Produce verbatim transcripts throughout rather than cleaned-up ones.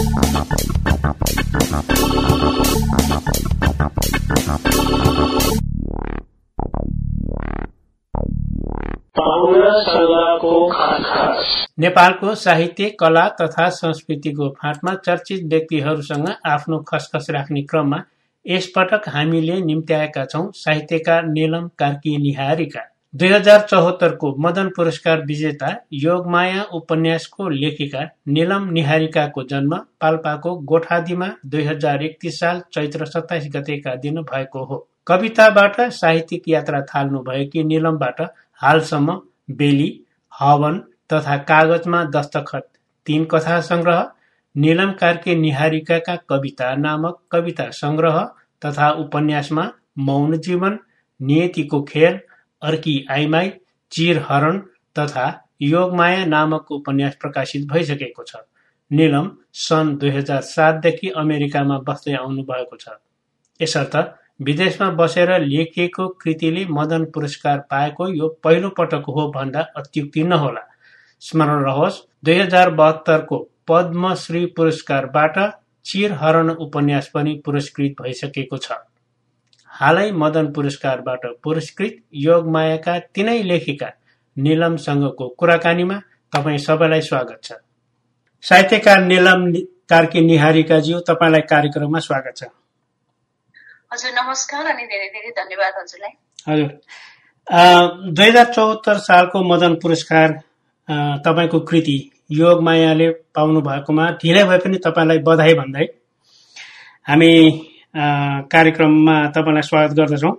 नेपालको साहित्य, कला तथा संस्कृतिको फाँटमा चर्चित व्यक्तिहरूसँग आफ्नो खसखस राख्ने क्रममा यसपटक हामीले निम्त्याएका छौं साहित्यकार नेलम कार्की निहारीका। दुई हजार चौहत्तरको मदन पुरस्कार विजेता योगमाया उपन्यासको लेखिका नेलम निहारीकाको जन्म पाल्पाको गोठादीमा दुई हजार एकतीस साल चैत्र सत्ताइस गतेका दिन भएको हो। कविताबाट साहित्यिक यात्रा थाल्नु भएकी नेलमबाट हालसम्म बेली, हवन तथा कागजमा दस्तखत तीन कथा संग्रह, नेलम कार्की निहारीकाका कविता नामक कविता संग्रह तथा उपन्यासमा मौन जीवन, नियतिको खेल, अर्की आइमाई, चिरहरण तथा योगमाया नामक उपन्यास प्रकाशित भइसकेको छ। नेलम सन् दुई हजार सातदेखि अमेरिकामा बस्दै आउनु भएको छ। यसर्थ विदेशमा बसेर लेखिएको कृतिले मदन पुरस्कार पाएको यो पहिलो पटक हो भन्दा अत्युक्ति नहोला। स्मरण रहोस्, दुई हजार बहत्तरको पद्मश्री पुरस्कारबाट चिरहरण उपन्यास पनि पुरस्कृत भइसकेको छ। हालै मदन पुरस्कारबाट पुरस्कृत योगमायाका तीनै लेखिका नेलमसँगको कुराकानीमा तपाईँ सबैलाई स्वागत छ। साहित्यकार नेलम कार्की निहारीकाज्यू, तपाईँलाई कार्यक्रममा स्वागत छ। हजुर नमस्कार अनि धेरै धेरै धन्यवाद हजुरलाई। हजुर, दुई हजार चौहत्तर सालको मदन पुरस्कार तपाईँको कृति योगमायाले पाउनु भएकोमा ढिलै भए पनि तपाईँलाई बधाई भन्दै हामी कार्यक्रममा तपाईँलाई स्वागत गर्दछौँ।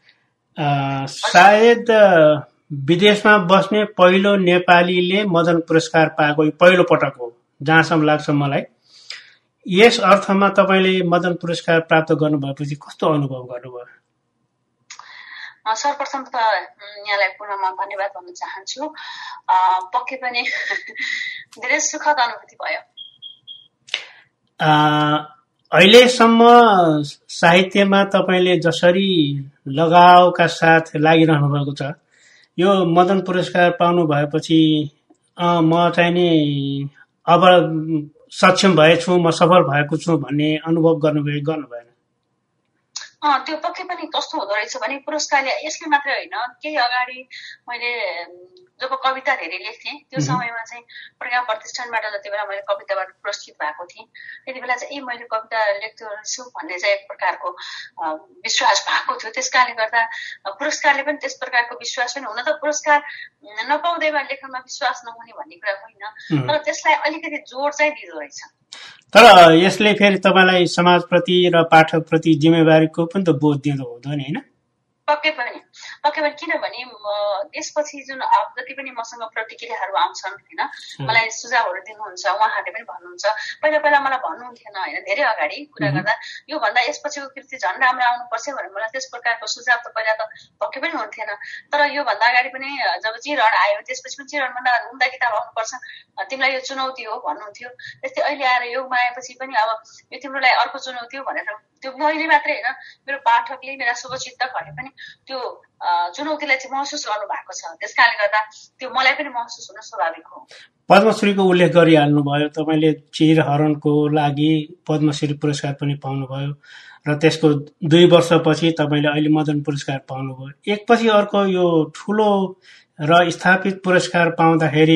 सायद विदेशमा बस्ने पहिलो नेपालीले मदन पुरस्कार पाएको पहिलो पटक हो जहाँसम्म लाग्छ मलाई। यस अर्थमा तपाईँले मदन पुरस्कार प्राप्त गर्नुभएपछि कस्तो अनुभव गर्नुभयो? सर्वप्रथम त यहाँलाई पुनः धन्यवाद भन्न चाहन्छु। पक्कै पनि धेरै सुखद अनुभूति भयो। अहिलेसम्म साहित्यमा तपाईँले जसरी लगावका साथ लागिरहनु भएको छ, यो मदन पुरस्कार पाउनु भएपछि म चाहिँ नि अब सक्षम भएछु, म सफल भएको छु भन्ने अनुभव गर्नुभयो गर्नु भएन? त्यो पक्कै पनि कस्तो हुँदो रहेछ भने पुरस्कारले यसले मात्रै होइन, केही अगाडि मैले जब कविता धेरै लेख्थेँ त्यो समयमा चाहिँ प्रज्ञा प्रतिष्ठानबाट जति बेला मैले कविताबाट पुरस्कृत भएको थिएँ त्यति बेला चाहिँ ए मैले कविता लेख्दो रहेछु भन्ने चाहिँ एक प्रकारको विश्वास भएको थियो। त्यस कारणले गर्दा पुरस्कारले पनि त्यस प्रकारको विश्वास पनि, हुन त पुरस्कार नपाउँदैमा लेखनमा विश्वास नहुने भन्ने कुरा होइन, तर त्यसलाई अलिकति जोड चाहिँ दिँदो रहेछ। तर यसले फेरि तपाईँलाई समाजप्रति र पाठकप्रति जिम्मेवारीको पनि त बोध दिँदो हुँदैन हैन? पक्कै पनि पक्कै पनि किनभने यसपछि जुन जति पनि मसँग प्रतिक्रियाहरू आउँछन् होइन, मलाई सुझावहरू दिनुहुन्छ, उहाँहरूले पनि भन्नुहुन्छ। पहिला पहिला मलाई भन्नुहुन्थेन होइन, धेरै अगाडि कुरा गर्दा यो भन्दा यसपछिको कृति झन् राम्रो आउनुपर्छ भनेर मलाई त्यस प्रकारको सुझाव त पहिला त पक्कै पनि हुन्थेन। तर यो भन्दा अगाडि पनि जब चिरहरण आयो त्यसपछि पनि चिरहरणभन्दा उम्दा किताब आउनुपर्छ, तिमीलाई यो चुनौती हो भन्नुहुन्थ्यो। त्यस्तै अहिले आएर योगमा आएपछि पनि अब यो तिम्रो लागि अर्को चुनौती हो भनेर त्यो मैले मात्रै होइन, मेरो पाठकले, मेरा शुभचिन्तकहरूले पनि त्यो चुनौतीलाई चाहिँ महसुस गर्नु भएको छ। त्यस कारणले गर्दा त्यो मलाई पनि महसुस हुन स्वाभाविक हो। पद्मश्रीको उल्लेख गरिहाल्नुभयो, तपाईँले चिरहरणको लागि पद्मश्री पुरस्कार पनि पाउनुभयो र त्यसको दुई वर्षपछि तपाईँले अहिले मदन पुरस्कार पाउनुभयो। एकपछि अर्को यो ठुलो र स्थापित पुरस्कार पाउँदाखेरि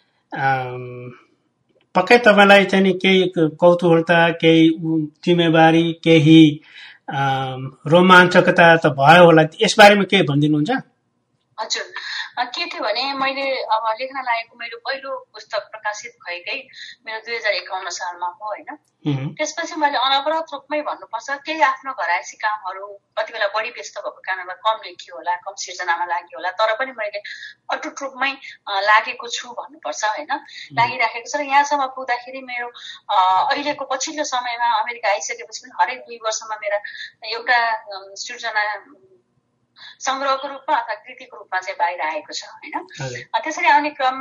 पक्कै तपाईँलाई चाहिँ नि केही कौतूहलता, केही जिम्मेवारी, केही रोमाञ्चकता त भयो होला। यसबारेमा के भनिदिनुहुन्छ? हजुर, के थियो भने मैले अब लेख्न लागेको मेरो पहिलो पुस्तक प्रकाशित भएकै मेरो दुई हजार एकाउन्न सालमा हो होइन। त्यसपछि मैले अनवरत रूपमै भन्नुपर्छ केही आफ्नो घरायसी कामहरू कति बेला बढी व्यस्त भएको कारणले कम लेखियो होला, कम सिर्जनामा लाग्यो होला, तर पनि मैले अटुट रूपमै लागेको छु भन्नुपर्छ होइन, लागिराखेको छ। र यहाँसम्म पुग्दाखेरि मेरो अहिलेको पछिल्लो समयमा अमेरिका आइसकेपछि पनि हरेक दुई वर्षमा मेरा एउटा सिर्जना संग्रहको रूपमा अथवा कृतिको रूपमा चाहिँ बाहिर आएको छ होइन। त्यसरी आउने क्रममा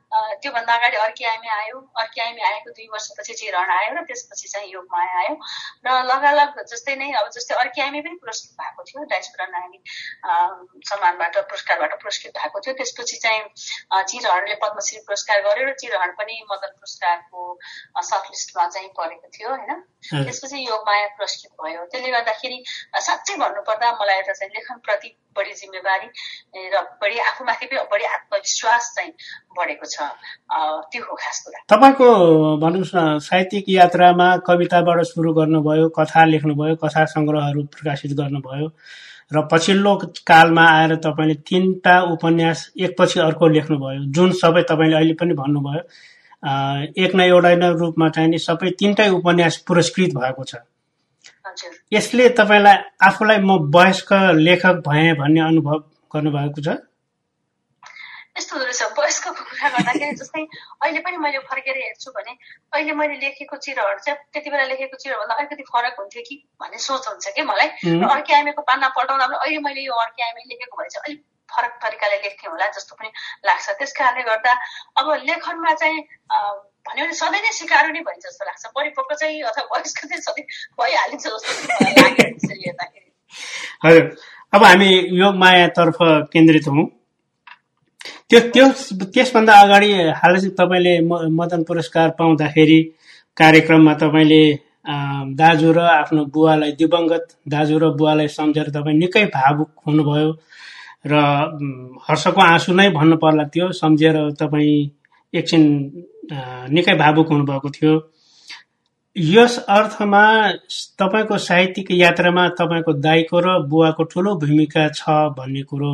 त्योभन्दा अगाडि अर्की आइमी आयो, अर्की आइमी आएको दुई वर्षपछि चिरण आयो र त्यसपछि चाहिँ योगमाया आयो र लगालग जस्तै नै अब जस्तै अर्की आइमी पनि पुरस्कृत भएको थियो, डायस्पोरा नानी सम्मानबाट पुरस्कारबाट पुरस्कृत भएको थियो। त्यसपछि चाहिँ चिरहरणले पद्मश्री पुरस्कार गर्यो र चिरहरण पनि मदन पुरस्कारको सर्टलिस्टमा चाहिँ परेको थियो होइन। त्यसपछि योगमाया पुरस्कृत भयो। त्यसले गर्दाखेरि साँच्चै भन्नुपर्दा मलाई एउटा चाहिँ लेखनप्रति बढी जिम्मेवारी र बढी आफूमाथि पनि बढी आत्मविश्वास चाहिँ बढेको छ। त्यो हो खास कुरा। तपाईँको भन्नुहोस् न, साहित्यिक यात्रामा कविताबाट सुरु गर्नुभयो, कथा लेख्नुभयो, कथा सङ्ग्रहहरू प्रकाशित गर्नुभयो र पछिल्लो कालमा आएर तपाईँले तीनटा उपन्यास एकपछि अर्को लेख्नुभयो, जुन सबै तपाईँले अहिले पनि भन्नुभयो एक न एउटा न रूपमा चाहिँ नि सबै तीनटै उपन्यास पुरस्कृत भएको छ। यसले तपाईँलाई आफूलाई म वयस्क लेखक भएँ भन्ने अनुभव गर्नुभएको छ? यस्तो रहेछ, वयस्कको कुरा गर्दाखेरि जस्तै अहिले पनि मैले फर्केर हेर्छु भने अहिले मैले लेखेको चिरहर चाहिँ त्यति बेला लेखेको चिरहरभन्दा अलिकति फरक हुन्थ्यो कि भन्ने सोच हुन्छ कि मलाई। र अर्की आइमीको पाना पल्टाउँदा पनि अहिले मैले यो अर्की आइमी लेखेको भए चाहिँ अलिक फरक तरिकाले लेख्थेँ होला जस्तो पनि लाग्छ। त्यस कारणले गर्दा अब लेखनमा चाहिँ भन्यो भने सधैँ नै सिकारो नै भइन्छ जस्तो लाग्छ। परिपक्व चाहिँ अथवा वयस्क चाहिँ सधैँ भइहालिन्छ जस्तो लाग्यो त्यसरी हेर्दाखेरि। हजुर, अब हामी योगमायातर्फ केन्द्रित हौँ। त्यो त्यो त्यसभन्दा अगाडि हालै तपाईँले मदन पुरस्कार पाउँदाखेरि कार्यक्रममा तपाईँले दाजु र आफ्नो बुवालाई, दिवंगत दाजु र बुवालाई सम्झेर तपाईँ निकै भावुक हुनुभयो र हर्षको आँसु नै भन्नु पर्ला त्यो सम्झेर तपाईँ एकछिन निकै भावुक हुनुभएको थियो। यस अर्थमा तपाईँको साहित्यिक यात्रामा तपाईँको दाइको र बुवाको ठुलो भूमिका छ भन्ने कुरो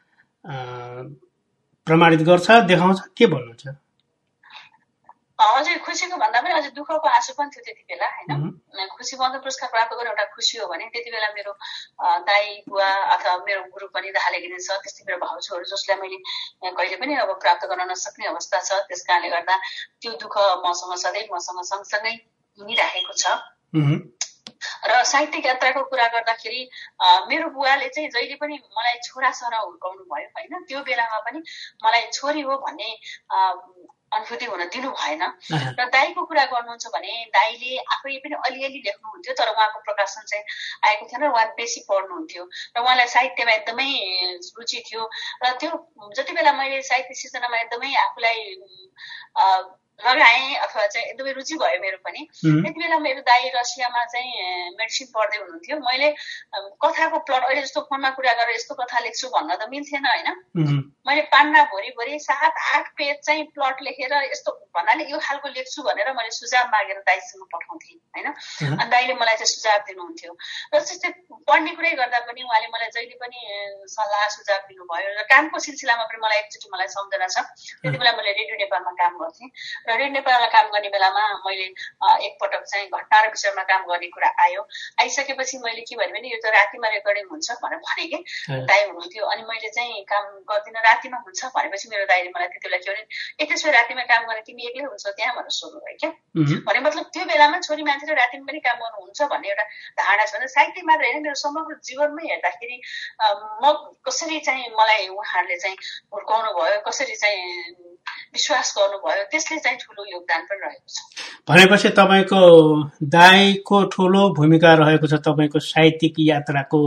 प्रमाणित गर्छ, देखाउँछ, के भन्नुहुन्छ? अझै खुसीको भन्दा पनि अझै दुःखको आँसु पनि थियो त्यति बेला होइन। खुसी मदन पुरस्कार प्राप्त गर्ने एउटा खुसी हो भने त्यति बेला मेरो दाइ बुवा अथवा मेरो गुरु पनि दाहाले गिनिन्छ, त्यस्तै मेरो भाउजूहरू जसलाई मैले कहिले पनि अब प्राप्त गर्न नसक्ने अवस्था छ। त्यस कारणले गर्दा त्यो दुःख मसँग सधैँ मसँग सँगसँगै हिँडिराखेको छ। र साहित्यिक यात्राको कुरा गर्दाखेरि मेरो बुवाले चाहिँ जहिले पनि मलाई छोरा छोरा हुर्काउनु भयो होइन। त्यो बेलामा पनि मलाई छोरी हो भन्ने अनुभूति हुन दिनु भएन। र दाइको कुरा गर्नुहुन्छ भने दाइले आफै पनि अलिअलि लेख्नुहुन्थ्यो, तर उहाँको प्रकाशन चाहिँ आएको थिएन र उहाँ बेसी पढ्नुहुन्थ्यो र उहाँलाई साहित्यमा एकदमै रुचि थियो। र त्यो जति बेला मैले साहित्य सिर्जनामा एकदमै आफूलाई लगाएँ अथवा चाहिँ एकदमै रुचि भयो मेरो पनि, त्यति बेला मेरो दाइ रसियामा चाहिँ मेडिसिन पढ्दै हुनुहुन्थ्यो। मैले कथाको प्लट अहिले जस्तो फोनमा कुरा गरेर यस्तो कथा लेख्छु भन्न त मिल्थेन होइन। मैले पान्ना भरि भरि सात आठ पेज चाहिँ प्लट लेखेर यस्तो भन्नाले यो खालको लेख्छु भनेर मैले सुझाव मागेर दाइसँग पठाउँथेँ होइन। अनि दाइले मलाई चाहिँ सुझाव दिनुहुन्थ्यो र त्यस्तै पढ्ने कुरै गर्दा पनि उहाँले मलाई जहिले पनि सल्लाह सुझाव दिनुभयो। र कामको सिलसिलामा पनि मलाई एकचोटि मलाई सम्झना छ, त्यति बेला मैले रेडियो नेपालमा काम गर्थेँ र रेडियो नेपालमा काम गर्ने बेलामा मैले एकपटक चाहिँ घटना र विषयमा काम गर्ने कुरा आयो। आइसकेपछि मैले के भने भने यो त रातिमा रेकर्डिङ हुन्छ भनेर भने कि दाइ हुनुहुन्थ्यो। अनि मैले चाहिँ काम गर्दिनँ, रातिमा हुन्छ भनेपछि मेरो दाइले मलाई त्यति बेला के भने ए त्यसो रातिमा काम गर्ने तिमी एक्लै हुन्छ त्यहाँ भनेर सोध्नुभयो क्या। भने मतलब त्यो बेलामा छोरी मान्छेले रातिमा पनि काम गर्नुहुन्छ भन्ने एउटा धारणा छ। भने साहित्य मात्र होइन, मेरो समग्र जीवनमै हेर्दाखेरि म कसरी चाहिँ मलाई उहाँहरूले चाहिँ हुर्काउनु भयो, कसरी चाहिँ विश्वास गर्नुभयो, त्यसले चाहिँ ठुलो योगदान पनि रहेको छ। भनेपछि तपाईँको दाइको ठुलो भूमिका रहेको छ तपाईँको साहित्यिक यात्राको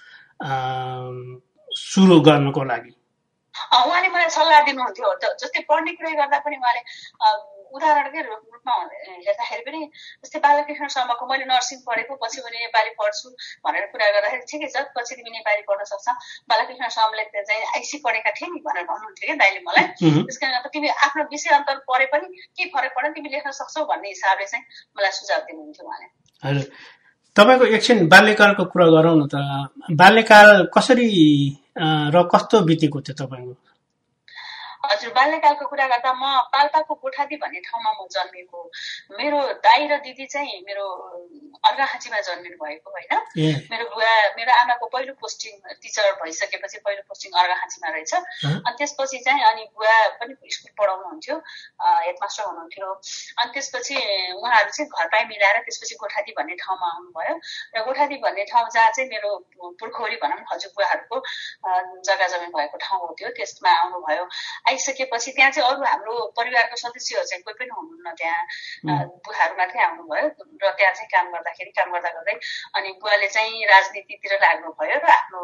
सुरु गर्नको लागि। उहाँले मलाई सल्लाह दिनुहुन्थ्यो। जस्तै पढ्ने कुरै गर्दा पनि उहाँले उदाहरणकै रूपमा हेर्दाखेरि पनि जस्तै बालकृष्ण शर्माको मैले नर्सिङ पढेको पछि मैले नेपाली पढ्छु भनेर कुरा गर्दाखेरि ठिकै छ पछि तिमी नेपाली पढ्न सक्छ, बालकृष्ण शर्माले चाहिँ आइसी पढेका थिए नि भनेर भन्नुहुन्थ्यो क्या दाइले मलाई। त्यस कारण तिमी आफ्नो विषय अन्तर पढे पनि के फरक पर्दैन, तिमी लेख्न सक्छौ भन्ने हिसाबले चाहिँ मलाई सुझाव दिनुहुन्थ्यो उहाँले। हजुर, तपाईँको एकछिन बाल्यकालको कुरा गरौँ न त। बाल्यकाल कसरी र कस्तो बितेको थियो तपाईँको? हजुर, बाल्यकालको कुरा गर्दा म पाल्पाको गोठादी भन्ने ठाउँमा म जन्मेको। मेरो दाइ र दिदी चाहिँ मेरो अर्घाखाँचीमा जन्मिनु भएको होइन। मेरो बुवा मेरो आमाको पहिलो पोस्टिङ टिचर भइसकेपछि पहिलो पोस्टिङ अर्घाखाँचीमा रहेछ। अनि त्यसपछि चाहिँ अनि बुवा पनि स्कुल पढाउनुहुन्थ्यो, हेडमास्टर हुनुहुन्थ्यो। अनि त्यसपछि उहाँहरू चाहिँ घर पाइ मिलाएर त्यसपछि गोठादी भन्ने ठाउँमा आउनुभयो। र गोठादी भन्ने ठाउँ जहाँ चाहिँ मेरो पुर्खौली भनौँ हजुरबुवाहरूको जग्गा जमिन भएको ठाउँ हो त्यो, त्यसमा आउनुभयो। आइसकेपछि त्यहाँ चाहिँ अरू हाम्रो परिवारको सदस्यहरू चाहिँ कोही पनि हुनुहुन्न, त्यहाँ बुवाहरू मात्रै आउनुभयो र त्यहाँ चाहिँ काम गर्दाखेरि काम गर्दा गर्दै अनि बुवाले चाहिँ राजनीतितिर लाग्नुभयो र आफ्नो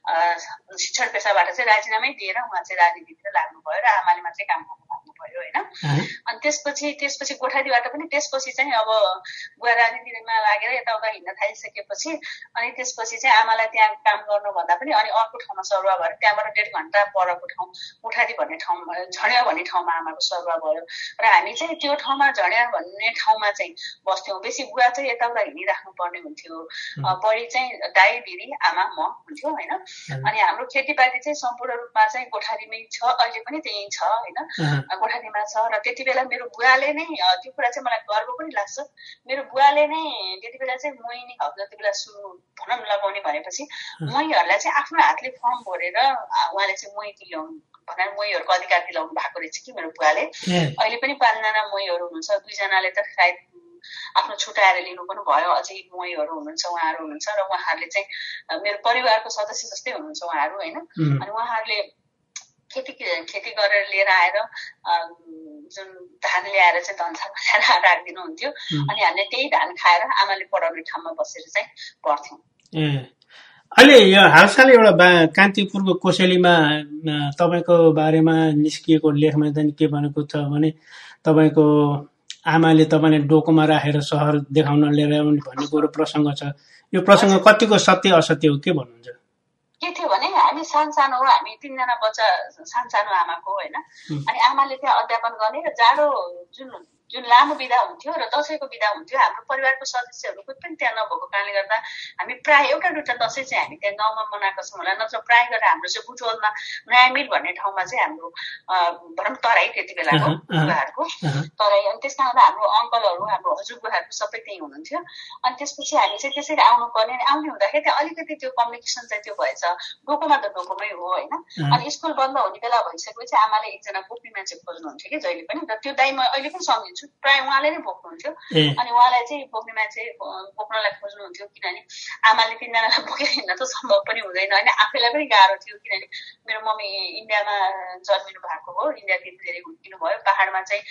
शिक्षण पेसाबाट चाहिँ राजीनामै दिएर उहाँ चाहिँ राजनीतितिर लाग्नुभयो र आमाले मात्रै काम गर्नु लाग्नुभयो होइन। अनि त्यसपछि त्यसपछि गोठालीबाट पनि त्यसपछि चाहिँ अब बुवा राजनीतिमा लागेर यताउता हिँड्न थालिसकेपछि अनि त्यसपछि चाहिँ आमालाई त्यहाँ काम गर्नु भन्दा पनि अनि अर्को ठाउँमा सरुवा भएर त्यहाँबाट डेढ घन्टा परको ठाउँ उठाली भन्ने ठाउँमा झड्या भन्ने ठाउँमा आमाको सरुवा भयो र हामी चाहिँ त्यो ठाउँमा झड्या भन्ने ठाउँमा चाहिँ बस्थ्यौँ। बेसी बुवा चाहिँ यताउता हिँडिराख्नु पर्ने हुन्थ्यो, बढी चाहिँ दाइ दिदी आमा म हुन्थ्यो होइन। अनि हाम्रो खेतीपाती चाहिँ सम्पूर्ण रूपमा चाहिँ गोठालीमै छ, अहिले पनि त्यही छ होइन, गोठालीमा छ। र त्यति बेला मेरो बुवाले नै त्यो कुरा चाहिँ मलाई गर्व पनि लाग्छ, मेरो बुवाले नै त्यति बेला चाहिँ मोहिनी हक जति बेला सुरु भनौँ लगाउने भनेपछि मोहीहरूलाई चाहिँ आफ्नो हातले फर्म भरेर उहाँले चाहिँ मोही दिलाउनु भनेर मोहीहरूको अधिकार दिलाउनु भएको रहेछ कि मेरो बुवाले। अहिले पनि पाँचजना मोहीहरू हुनुहुन्छ, दुईजनाले त सायद आफ्नो छुट्याएर लिनु पनि भयो, अझै मोहीहरू हुनुहुन्छ, उहाँहरू हुनुहुन्छ र उहाँहरूले चाहिँ मेरो परिवारको सदस्य जस्तै हुनुहुन्छ उहाँहरू होइन। अनि उहाँहरूले खेती खेती गरेर लिएर आएर जुन धान ल्याएर चाहिँ धनसामा ल्याएर राखिदिनुहुन्थ्यो अनि हामीले त्यही धान खाएर आमाले पढाउने ठाउँमा बसेर चाहिँ पढ्थ्यौँ। अहिले यो हालसाल एउटा कान्तिपुरको कोसेलीमा तपाईँको बारेमा निस्किएको लेखमा चाहिँ के भनेको छ भने तपाईँको आमाले तपाईँले डोकोमा राखेर सहर देखाउन लिएर आउने भन्ने कुरो प्रसङ्ग छ। यो प्रसङ्ग कतिको सत्य असत्य हो, के भन्नुहुन्छ? के थियो भने हामी सानसानो हो, हामी तिनजना बच्चा सानसानो आमाको होइन। अनि आमाले त्यहाँ अध्यापन गर्ने र जाडो जुन जुन लामो बिदा हुन्थ्यो र दसैँको बिदा हुन्थ्यो, हाम्रो परिवारको सदस्यहरू कोही पनि त्यहाँ नभएको कारणले गर्दा हामी प्रायः एउटा दुईवटा दसैँ चाहिँ हामी त्यहाँ गाउँमा मनाएको छौँ होला, नत्र प्रायः गरेर हाम्रो चाहिँ बुटवलमा नयाँ मिल भन्ने ठाउँमा चाहिँ हाम्रो भनौँ तराई त्यति बेलाको बुवाहरूको तराई। अनि त्यस कारणले हाम्रो अङ्कलहरू हाम्रो हजुरबुवाहरू सबै त्यहीँ हुनुहुन्थ्यो। अनि त्यसपछि हामी चाहिँ त्यसरी आउनु पर्ने, अनि आउने हुँदाखेरि त्यहाँ अलिकति त्यो कम्युनिकेसन चाहिँ त्यो भएछ, डोकोमा त डोकोमै हो होइन। अनि स्कुल बन्द हुने बेला भइसकेपछि आमाले एकजना बोक्ने मान्छे खोज्नुहुन्थ्यो कि जहिले पनि, र त्यो दाइ म अहिले पनि सम्झिन्छु, प्रायः उहाँले नै बोक्नुहुन्थ्यो। अनि उहाँलाई चाहिँ बोक्ने मान्छे बोक्नलाई खोज्नुहुन्थ्यो, किनभने आमाले तिनजनालाई बोकेर हिँड्न त सम्भव पनि हुँदैन होइन, आफैलाई पनि गाह्रो थियो। किनभने मेरो मम्मी इन्डियामा जन्मिनु भएको हो, इन्डिया त्यति धेरै हुर्किनु भयो, पहाडमा चाहिँ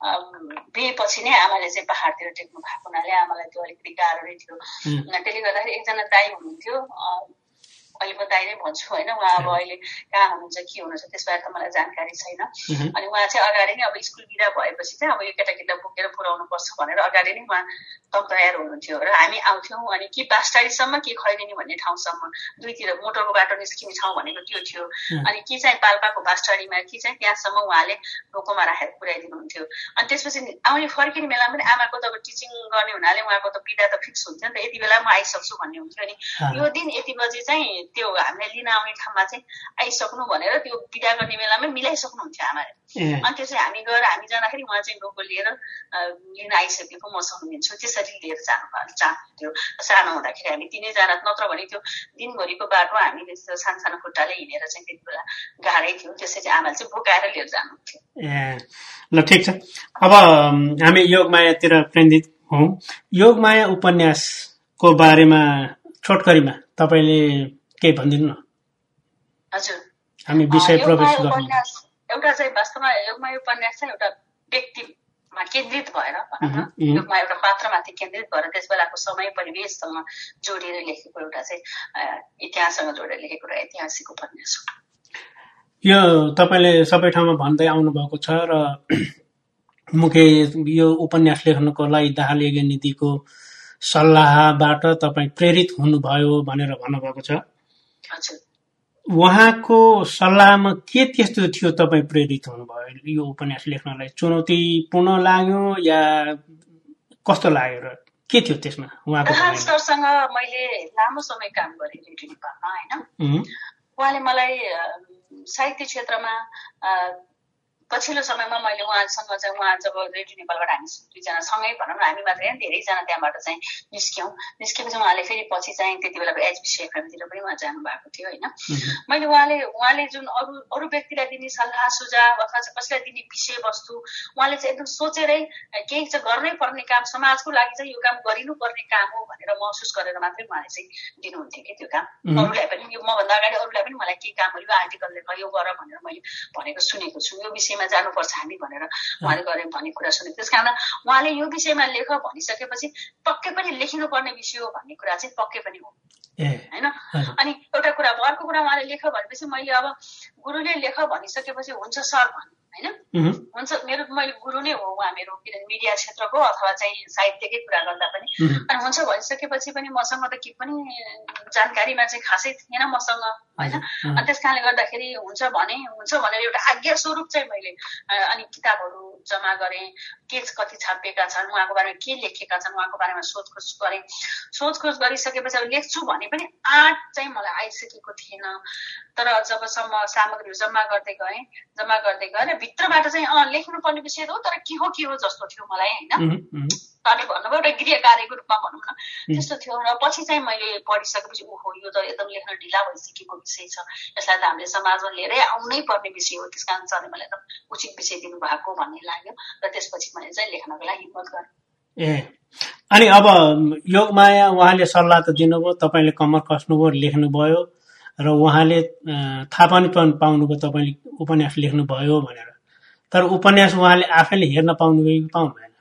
बिहेपछि नै आमाले चाहिँ पहाडतिर टेक्नु भएको हुनाले आमालाई त्यो अलिकति गाह्रो नै थियो। त्यसले गर्दाखेरि एकजना दाइ हुनुहुन्थ्यो, अहिले म दाइ नै भन्छु होइन, उहाँ अब अहिले कहाँ हुनुहुन्छ के हुनुहुन्छ त्यसबारे त मलाई जानकारी छैन। अनि उहाँ चाहिँ अगाडि नै अब स्कुल बिदा भएपछि चाहिँ अब यो केटाकेटा बोकेर पुऱ्याउनु पर्छ भनेर अगाडि नै उहाँ तम तयार हुनुहुन्थ्यो र हामी आउँथ्यौँ। अनि कि बासटारीसम्म कि खैरेनी भन्ने ठाउँसम्म, दुईतिर मोटरको बाटो निस्किने ठाउँ भनेको त्यो थियो। अनि कि चाहिँ पाल्पाको बासटारीमा कि चाहिँ त्यहाँसम्म उहाँले डोकोमा राखेर पुर्याइदिनुहुन्थ्यो। अनि त्यसपछि आउने फर्किने बेलामा पनि आमाको त अब टिचिङ गर्ने हुनाले उहाँको त बिदा त फिक्स हुन्थ्यो नि त, यति बेला म आइसक्छु भन्ने हुन्थ्यो। अनि यो दिन यति बजी चाहिँ त्यो हामीले लिन आउने ठाउँमा चाहिँ आइसक्नु भनेर त्यो बिदा गर्ने बेलामै मिलाइसक्नुहुन्थ्यो आमाले। अनि त्यसै हामी गएर हामी जाँदाखेरि उहाँ चाहिँ डोको लिएर लिन आइसकेको म सम्झिन्छु, त्यसरी लिएर जानु चाहन्थ्यो सानो हुँदाखेरि हामी तिनैजना, नत्र भने त्यो दिनभरिको बाटो हामीले सानसानो खुट्टाले हिँडेर चाहिँ त्यति बेला गाह्रै थियो, त्यसै चाहिँ आमाले चाहिँ बोकाएर लिएर जानुहुन्थ्यो। ए ल ठिक छ, अब हामी योगमायातिर केन्द्रित हौँ। योगमाया उपन्यासको बारेमा छोटकरीमा तपाईँले केही भनिदिनु न। हजुर, हामी विषय प्रवेश गरौँ। एउटा चाहिँ वास्तवमा योगमाया उपन्यास चाहिँ एउटा व्यक्तिमा केन्द्रित भएर भनौँ न, योगमा एउटा पात्रमाथि केन्द्रित भएर त्यस बेलाको समय परिवेशसँग जोडिएर लेखेको एउटा चाहिँ इतिहाससँग जोडेर लेखेको एउटा ऐतिहासिक उपन्यास हो। यो तपाईँले सबै ठाउँमा भन्दै आउनुभएको छ र मुख्य यो उपन्यास लेख्नको लागि दाहाल यज्ञनिधिको सल्लाहबाट तपाईँ प्रेरित हुनुभयो भनेर भन्नुभएको छ। उहाँको सल्लाहमा के त्यस्तो थियो तपाईँ प्रेरित हुनुभयो यो उपन्यास लेख्नलाई? चुनौतीपूर्ण लाग्यो या कस्तो लाग्यो र के थियो त्यसमा उहाँको? दाहाल सरसँग मैले लामो समय काम गरेँ रेडियो नेपालमा होइन। उहाँले मलाई साहित्य क्षेत्रमा पछिल्लो समयमा मैले उहाँसँग चाहिँ उहाँ जब रेडियो नेपालबाट हामी दुईजना सँगै भनौँ न हामी मात्रै धेरैजना त्यहाँबाट चाहिँ निस्क्यौँ निस्केपछि उहाँले फेरि पछि चाहिँ त्यति बेला एचबिसी एफएमतिर पनि उहाँ जानु भएको थियो होइन मैले उहाँले उहाँले जुन अरू अरू व्यक्तिलाई दिने सल्लाह सुझाव अथवा कसैलाई दिने विषयवस्तु उहाँले चाहिँ एकदम सोचेरै केही चाहिँ गर्नै पर्ने काम समाजको लागि चाहिँ यो काम गरिनुपर्ने काम हो भनेर महसुस गरेर मात्रै उहाँले चाहिँ दिनुहुन्थ्यो कि त्यो काम अरूलाई पनि यो मभन्दा अगाडि अरूलाई पनि मलाई केही कामहरू यो आर्टिकल लेख यो गर भनेर मैले भनेको सुनेको छु यो विषयमा जानुपर्छ हामी भनेर उहाँले गरे भन्ने कुरा सुनेको त्यस कारण उहाँले यो विषयमा लेख भनिसकेपछि पक्कै पनि लेखिनुपर्ने विषय हो भन्ने कुरा चाहिँ पक्कै पनि हो होइन अनि एउटा कुरा अर्को कुरा उहाँले लेख भनेपछि मैले अब गुरुले लेख भनिसकेपछि हुन्छ सर भने होइन हुन्छ मेरो मैले गुरु नै हो उहाँ मेरो किनभने मिडिया क्षेत्रको अथवा चाहिँ साहित्यकै कुरा गर्दा पनि अनि हुन्छ भनिसकेपछि पनि मसँग त के पनि जानकारीमा चाहिँ खासै थिएन मसँग होइन अनि त्यस कारणले गर्दाखेरि हुन्छ भने हुन्छ भनेर एउटा आज्ञा स्वरूप चाहिँ मैले अनि किताबहरू जम्मा गरेँ के कति छापिएका छन् उहाँको बारेमा के लेखेका छन् उहाँको बारेमा सोधखोज गरेँ सोधखोज गरिसकेपछि अब लेख्छु भने पनि आँट चाहिँ मलाई आइसकेको थिएन तर जबसम्म सामग्रीहरू जम्मा गर्दै गएँ जम्मा गर्दै गएँ भित्रबाट चाहिँ अँ लेख्नुपर्ने विषय हो तर के हो के हो जस्तो थियो मलाई होइन अनि भन्नुभयो एउटा गृह कार्यको रूपमा भनौँ न त्यस्तो थियो र पछि चाहिँ मैले पढिसकेपछि ओहो यो त एकदम लेख्न ढिला भइसकेको विषय छ यसलाई त हामीले समाजमा लिएरै आउनै पर्ने विषय हो त्यस कारण सरले मलाई एकदम उचित विषय दिनुभएको भन्ने लाग्यो र त्यसपछि मैले चाहिँ लेख्नको लागि हिम्मत गरेँ ए अनि अब योगमाया उहाँले सल्लाह त दिनुभयो तपाईँले कम्मर कस्नुभयो लेख्नुभयो र उहाँले थाहा पनि पाउनुभयो तपाईँले उपन्यास लेख्नुभयो भनेर तर उपन्यास उहाँले आफैले हेर्न पाउनुभयो कि पाउनु भएन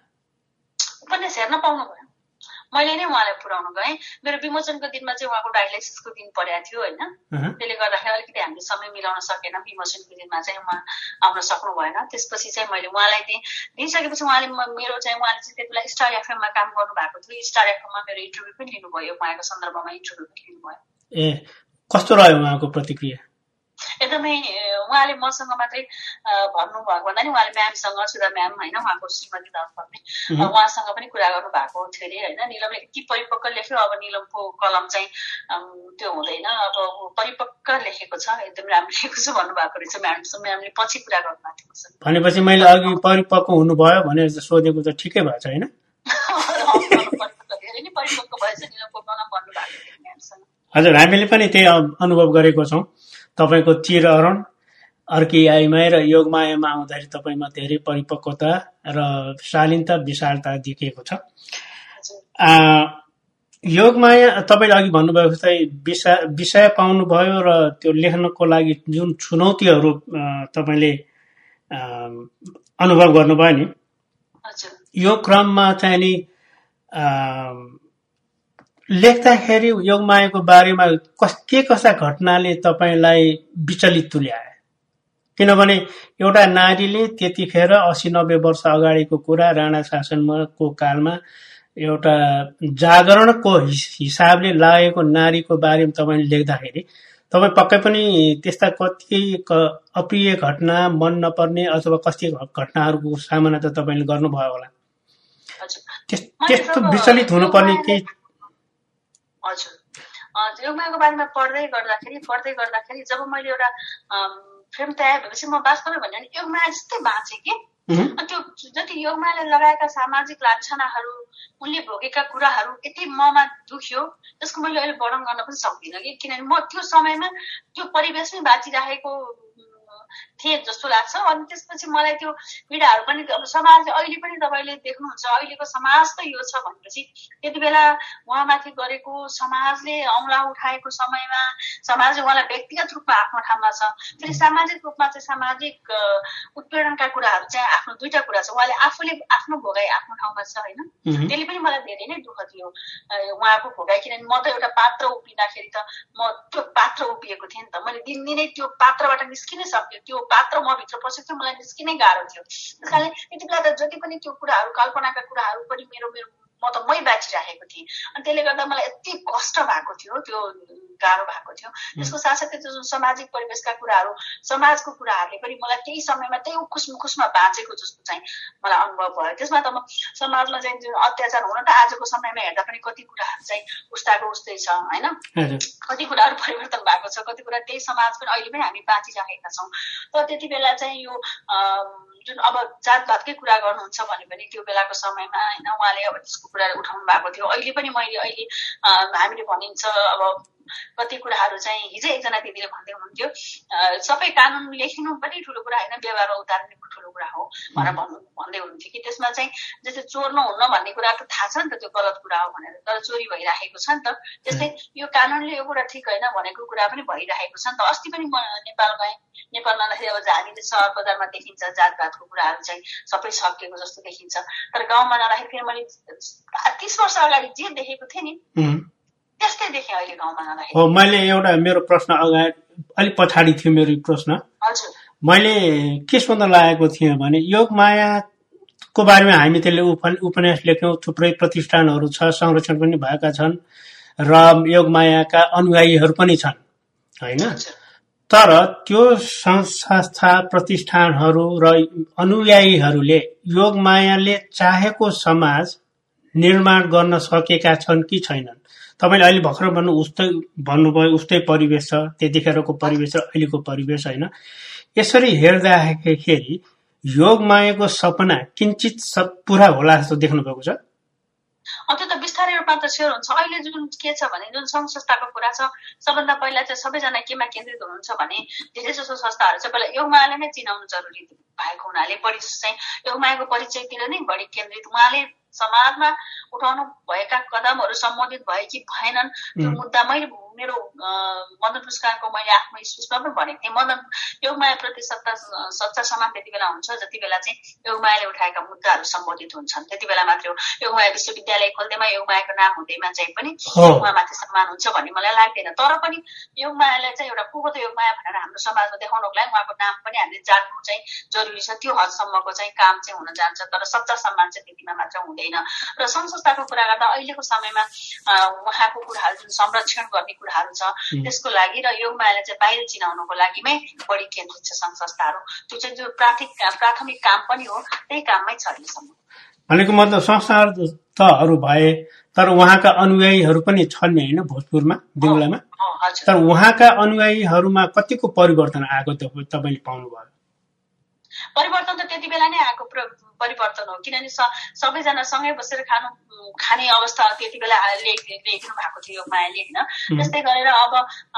उपन्यास हेर्न पाउनु भयो मैले नै उहाँलाई पुर्याउनु गएँ मेरो विमोचनको दिनमा चाहिँ उहाँको डायलाइसिसको दिन परेको थियो होइन त्यसले गर्दाखेरि अलिकति हामीले समय मिलाउन सकेन विमोचनको दिनमा चाहिँ उहाँ आउन सक्नु भएन त्यसपछि चाहिँ मैले उहाँलाई दिएँ दिइसकेपछि उहाँले मेरो चाहिँ उहाँले चाहिँ त्यति बेला स्टार एफएममा काम गर्नु भएको थियो स्टार एफएममा मेरो इन्टरभ्यू पनि लिनुभयो उहाँको सन्दर्भमा इन्टरभ्यू पनि लिनुभयो ए कस्तो रह्यो उहाँको प्रतिक्रिया एकदमै उहाँले मसँग मात्रै भन्नुभएको भन्दा नि उहाँले म्यामसँग सुधा म्याम होइन उहाँको श्रीमती दलपत्नी उहाँसँग पनि कुरा गर्नु भएको थियो अरे होइन निलमले यति परिपक्व लेख्यो अब निलमको कलम चाहिँ त्यो हुँदैन अब परिपक्व लेखेको छ एकदम राम्रो लेखेको छ भन्नुभएको रहेछ म्यामसँग म्यामले पछि कुरा गर्नुभएको थियो भनेपछि मैले अघि परिपक्व हुनुभयो भनेर सोधेको त ठिकै भएछ होइन धेरै नै परिपक्व भएछ निलमको कलम भन्नुभएको थियो म्यामसँग हजुर हामीले पनि त्यही अनुभव गरेको छौँ तपाईँको चिरहरण अर्की आइमाई र योगमायामा आउँदाखेरि तपाईँमा धेरै परिपक्वता र शालीनता विशालता देखिएको छ योगमाया तपाईँले अघि भन्नुभएको जस्तै विषय विषय पाउनुभयो र त्यो लेख्नको लागि जुन चुनौतीहरू तपाईँले अनुभव गर्नुभयो नि यो क्रममा चाहिँ नि लेख्दाखेरि योगमायाको बारेमा कस के कस्ता घटनाले तपाईँलाई विचलित तुल्याए किनभने एउटा नारीले त्यतिखेर अस्सी नब्बे वर्ष अगाडिको कुरा राणा शासनको कालमा एउटा जागरणको हिसाबले लागेको नारीको बारेमा तपाईँले लेख्दाखेरि तपाईँ पक्कै पनि त्यस्ता कति अप्रिय घटना मन नपर्ने अथवा कति घटनाहरूको सामना त तपाईँले गर्नुभयो होला त्यस्तो विचलित हुनुपर्ने केही हजुर योगमायाको बारेमा पढ्दै गर्दाखेरि पढ्दै गर्दाखेरि जब मैले एउटा फिल्म तयार भएपछि म वास्तवमै भन्यो भने योगमाया जस्तै बाँचेँ कि त्यो जति योगमायाले लगाएका सामाजिक लान्छनाहरू उनले भोगेका कुराहरू यति ममा दुख्यो त्यसको मैले अहिले वर्णन गर्न पनि सक्दिनँ कि किनभने म त्यो समयमा त्यो परिवेशमै बाँचिरहेको थिए जस्तो लाग्छ अनि त्यसपछि मलाई त्यो पीडाहरू पनि अब समाजले अहिले पनि तपाईँले देख्नुहुन्छ अहिलेको समाज त यो छ भनेपछि त्यति बेला उहाँमाथि गरेको समाजले औँला उठाएको समयमा समाजले उहाँलाई व्यक्तिगत रूपमा आफ्नो ठाउँमा छ फेरि सामाजिक रूपमा चाहिँ सामाजिक उत्पीडनका कुराहरू चाहिँ आफ्नो दुईटा कुरा छ उहाँले आफूले आफ्नो भोगाई आफ्नो ठाउँमा छ होइन त्यसले पनि मलाई धेरै नै दुःख दियो उहाँको भोगाई किनभने म त एउटा पात्र उभिँदाखेरि त म त्यो पात्र उभिएको थिएँ नि त मैले दिनदिनै त्यो पात्रबाट निस्किनै सक्यो त्यो पात्र म भित्र पसेको थियो मलाई निस्किनै गाह्रो थियो त्यस कारणले त्यति बेला त जति पनि त्यो कुराहरू कल्पनाका कुराहरू पनि मेरो मेरो म त मै बाँचिराखेको थिएँ अनि त्यसले गर्दा मलाई यति कष्ट भएको थियो त्यो गाह्रो भएको थियो। त्यसको साथसाथै जुन सामाजिक परिवेशका कुराहरू, समाजको कुराहरूले पनि मलाई त्यही समयमा त्यही उकुस मुकुसमा बाँचेको जस्तो चाहिँ मलाई अनुभव भयो। त्यसमा त म समाजमा चाहिँ जुन अत्याचार हुन त आजको समयमा हेर्दा पनि कति कुराहरू चाहिँ उस्ताको उस्तै छ होइन, कति कुराहरू परिवर्तन भएको छ, कति कुरा त्यही समाज पनि अहिले पनि हामी बाँचिराखेका छौँ। तर त्यति बेला चाहिँ यो जुन अब जातपातकै कुरा गर्नुहुन्छ भने पनि त्यो बेलाको समयमा होइन उहाँले अब त्यसको कुराहरू उठाउनु भएको थियो। अहिले पनि मैले अहिले हामीले भनिन्छ अब कति कुराहरू चाहिँ हिजो एकजना दिदीले भन्दै हुनुहुन्थ्यो सबै कानुन लेखिनु पनि ठुलो कुरा होइन, व्यवहारमा उतार्नु ठुलो कुरा हो भनेर भन्नु भन्दै हुनुहुन्थ्यो कि त्यसमा चाहिँ जस्तै चोर नहुन्न भन्ने कुरा त थाहा छ नि त त्यो गलत कुरा हो भनेर, तर चोरी भइराखेको छ नि त। त्यस्तै यो कानुनले यो कुरा ठिक होइन भनेको कुरा पनि भइराखेको छ नि त। अस्ति पनि म नेपाल गएँ, नेपालमा अब हामीले सहर बजारमा देखिन्छ जातपातको कुराहरू चाहिँ सबै सकिएको जस्तो देखिन्छ, तर गाउँमा जाँदाखेरि फेरि मैले तीस वर्ष अगाडि जे देखेको थिएँ नि त्यस्तै देखेँ अहिले गाउँमा जाँदाखेरि। हो, मैले एउटा मेरो प्रश्न अगाडि अलिक पछाडि थियो मेरो प्रश्न। हजुर, मैले के सोध्न लागेको थिएँ भने योगमायाको बारेमा हामी त्यसले उपन्यास लेख्यौँ, थुप्रै प्रतिष्ठानहरू छ, संरक्षण पनि भएका छन् र योगमायाका अनुयायीहरू पनि छन् होइन। तर त्यो संस्था प्रतिष्ठानहरू र अनुयायीहरूले योगमायाले चाहेको समाज निर्माण गर्न सकेका छन् कि छैनन्? तपाईँले अहिले भर्खर भन्नु उस्तै भन्नुभयो उस्तै परिवेश छ, त्यतिखेरको परिवेश र अहिलेको परिवेश होइन। यसरी हेर्दाखेरि योगमायाको सपना किञ्चित पुरा होला जस्तो देख्नुभएको छ? त्यो त बिस्तारै रूपमा त स्योर हुन्छ। अहिले जुन के छ भने जुन सङ्घ संस्थाको कुरा छ, सबभन्दा पहिला चाहिँ सबैजना केमा केन्द्रित हुनुहुन्छ भने धेरै जसो संस्थाहरू चाहिँ पहिला योगमायाले नै चिनाउनु जरुरी भएको हुनाले बढी चाहिँ योगमायाको परिचयतिर नै बढी केन्द्रित, उहाँले समाजमा उठाउनु भएका कदमहरू सम्बोधित भए कि भएनन् त्यो मुद्दा मैले मेरो मदन पुरस्कारको मैले आफ्नो स्पिचमा पनि भनेको थिएँ। मदन योगमाया प्रति सत्ता सच्चा सम्मान त्यति बेला हुन्छ जति बेला चाहिँ योगमायाले उठाएका मुद्दाहरू सम्बोधित हुन्छन्, त्यति बेला मात्र हो। योगमाया विश्वविद्यालय खोल्दैमा योगमायाको नाम हुँदैमा चाहिँ पनि उहाँमाथि सम्मान हुन्छ भन्ने मलाई लाग्दैन। तर पनि योगमायालाई चाहिँ एउटा को त योगमाया भनेर हाम्रो समाजमा देखाउनको लागि उहाँको नाम पनि हामीले जान्नु चाहिँ जरुरी छ। त्यो हदसम्मको चाहिँ काम चाहिँ हुन जान्छ, तर सच्चा सम्मान चाहिँ त्यतिमा मात्र हुँदैन। र सङ्घ संस्थाको कुरा गर्दा अहिलेको समयमा उहाँको कुराहरू जुन संरक्षण गर्ने कुराहरू छ त्यसको लागि र योगमायालाई चाहिँ बाहिर चिनाउनको लागिमै बढी केन्द्रित छ सङ्घ संस्थाहरू। त्यो चाहिँ जो प्राथमिक प्राथमिक काम पनि हो त्यही काममै छ अहिलेसम्म। भनेको मतलब संस्थाहरू भए तर उहाँका अनुयायीहरू पनि छन् नि होइन भोजपुरमा, दिङलामा। तर उहाँका अनुयायीहरूमा कतिको परिवर्तन आएको त तपाईँले पाउनुभयो? परिवर्तन त त्यति बेला नै आएको परिवर्तन हो, किनभने सबैजना सँगै बसेर खानु खाने अवस्था त्यति बेला लेख्नु भएको थियो योगमायाले होइन। त्यस्तै गरेर अब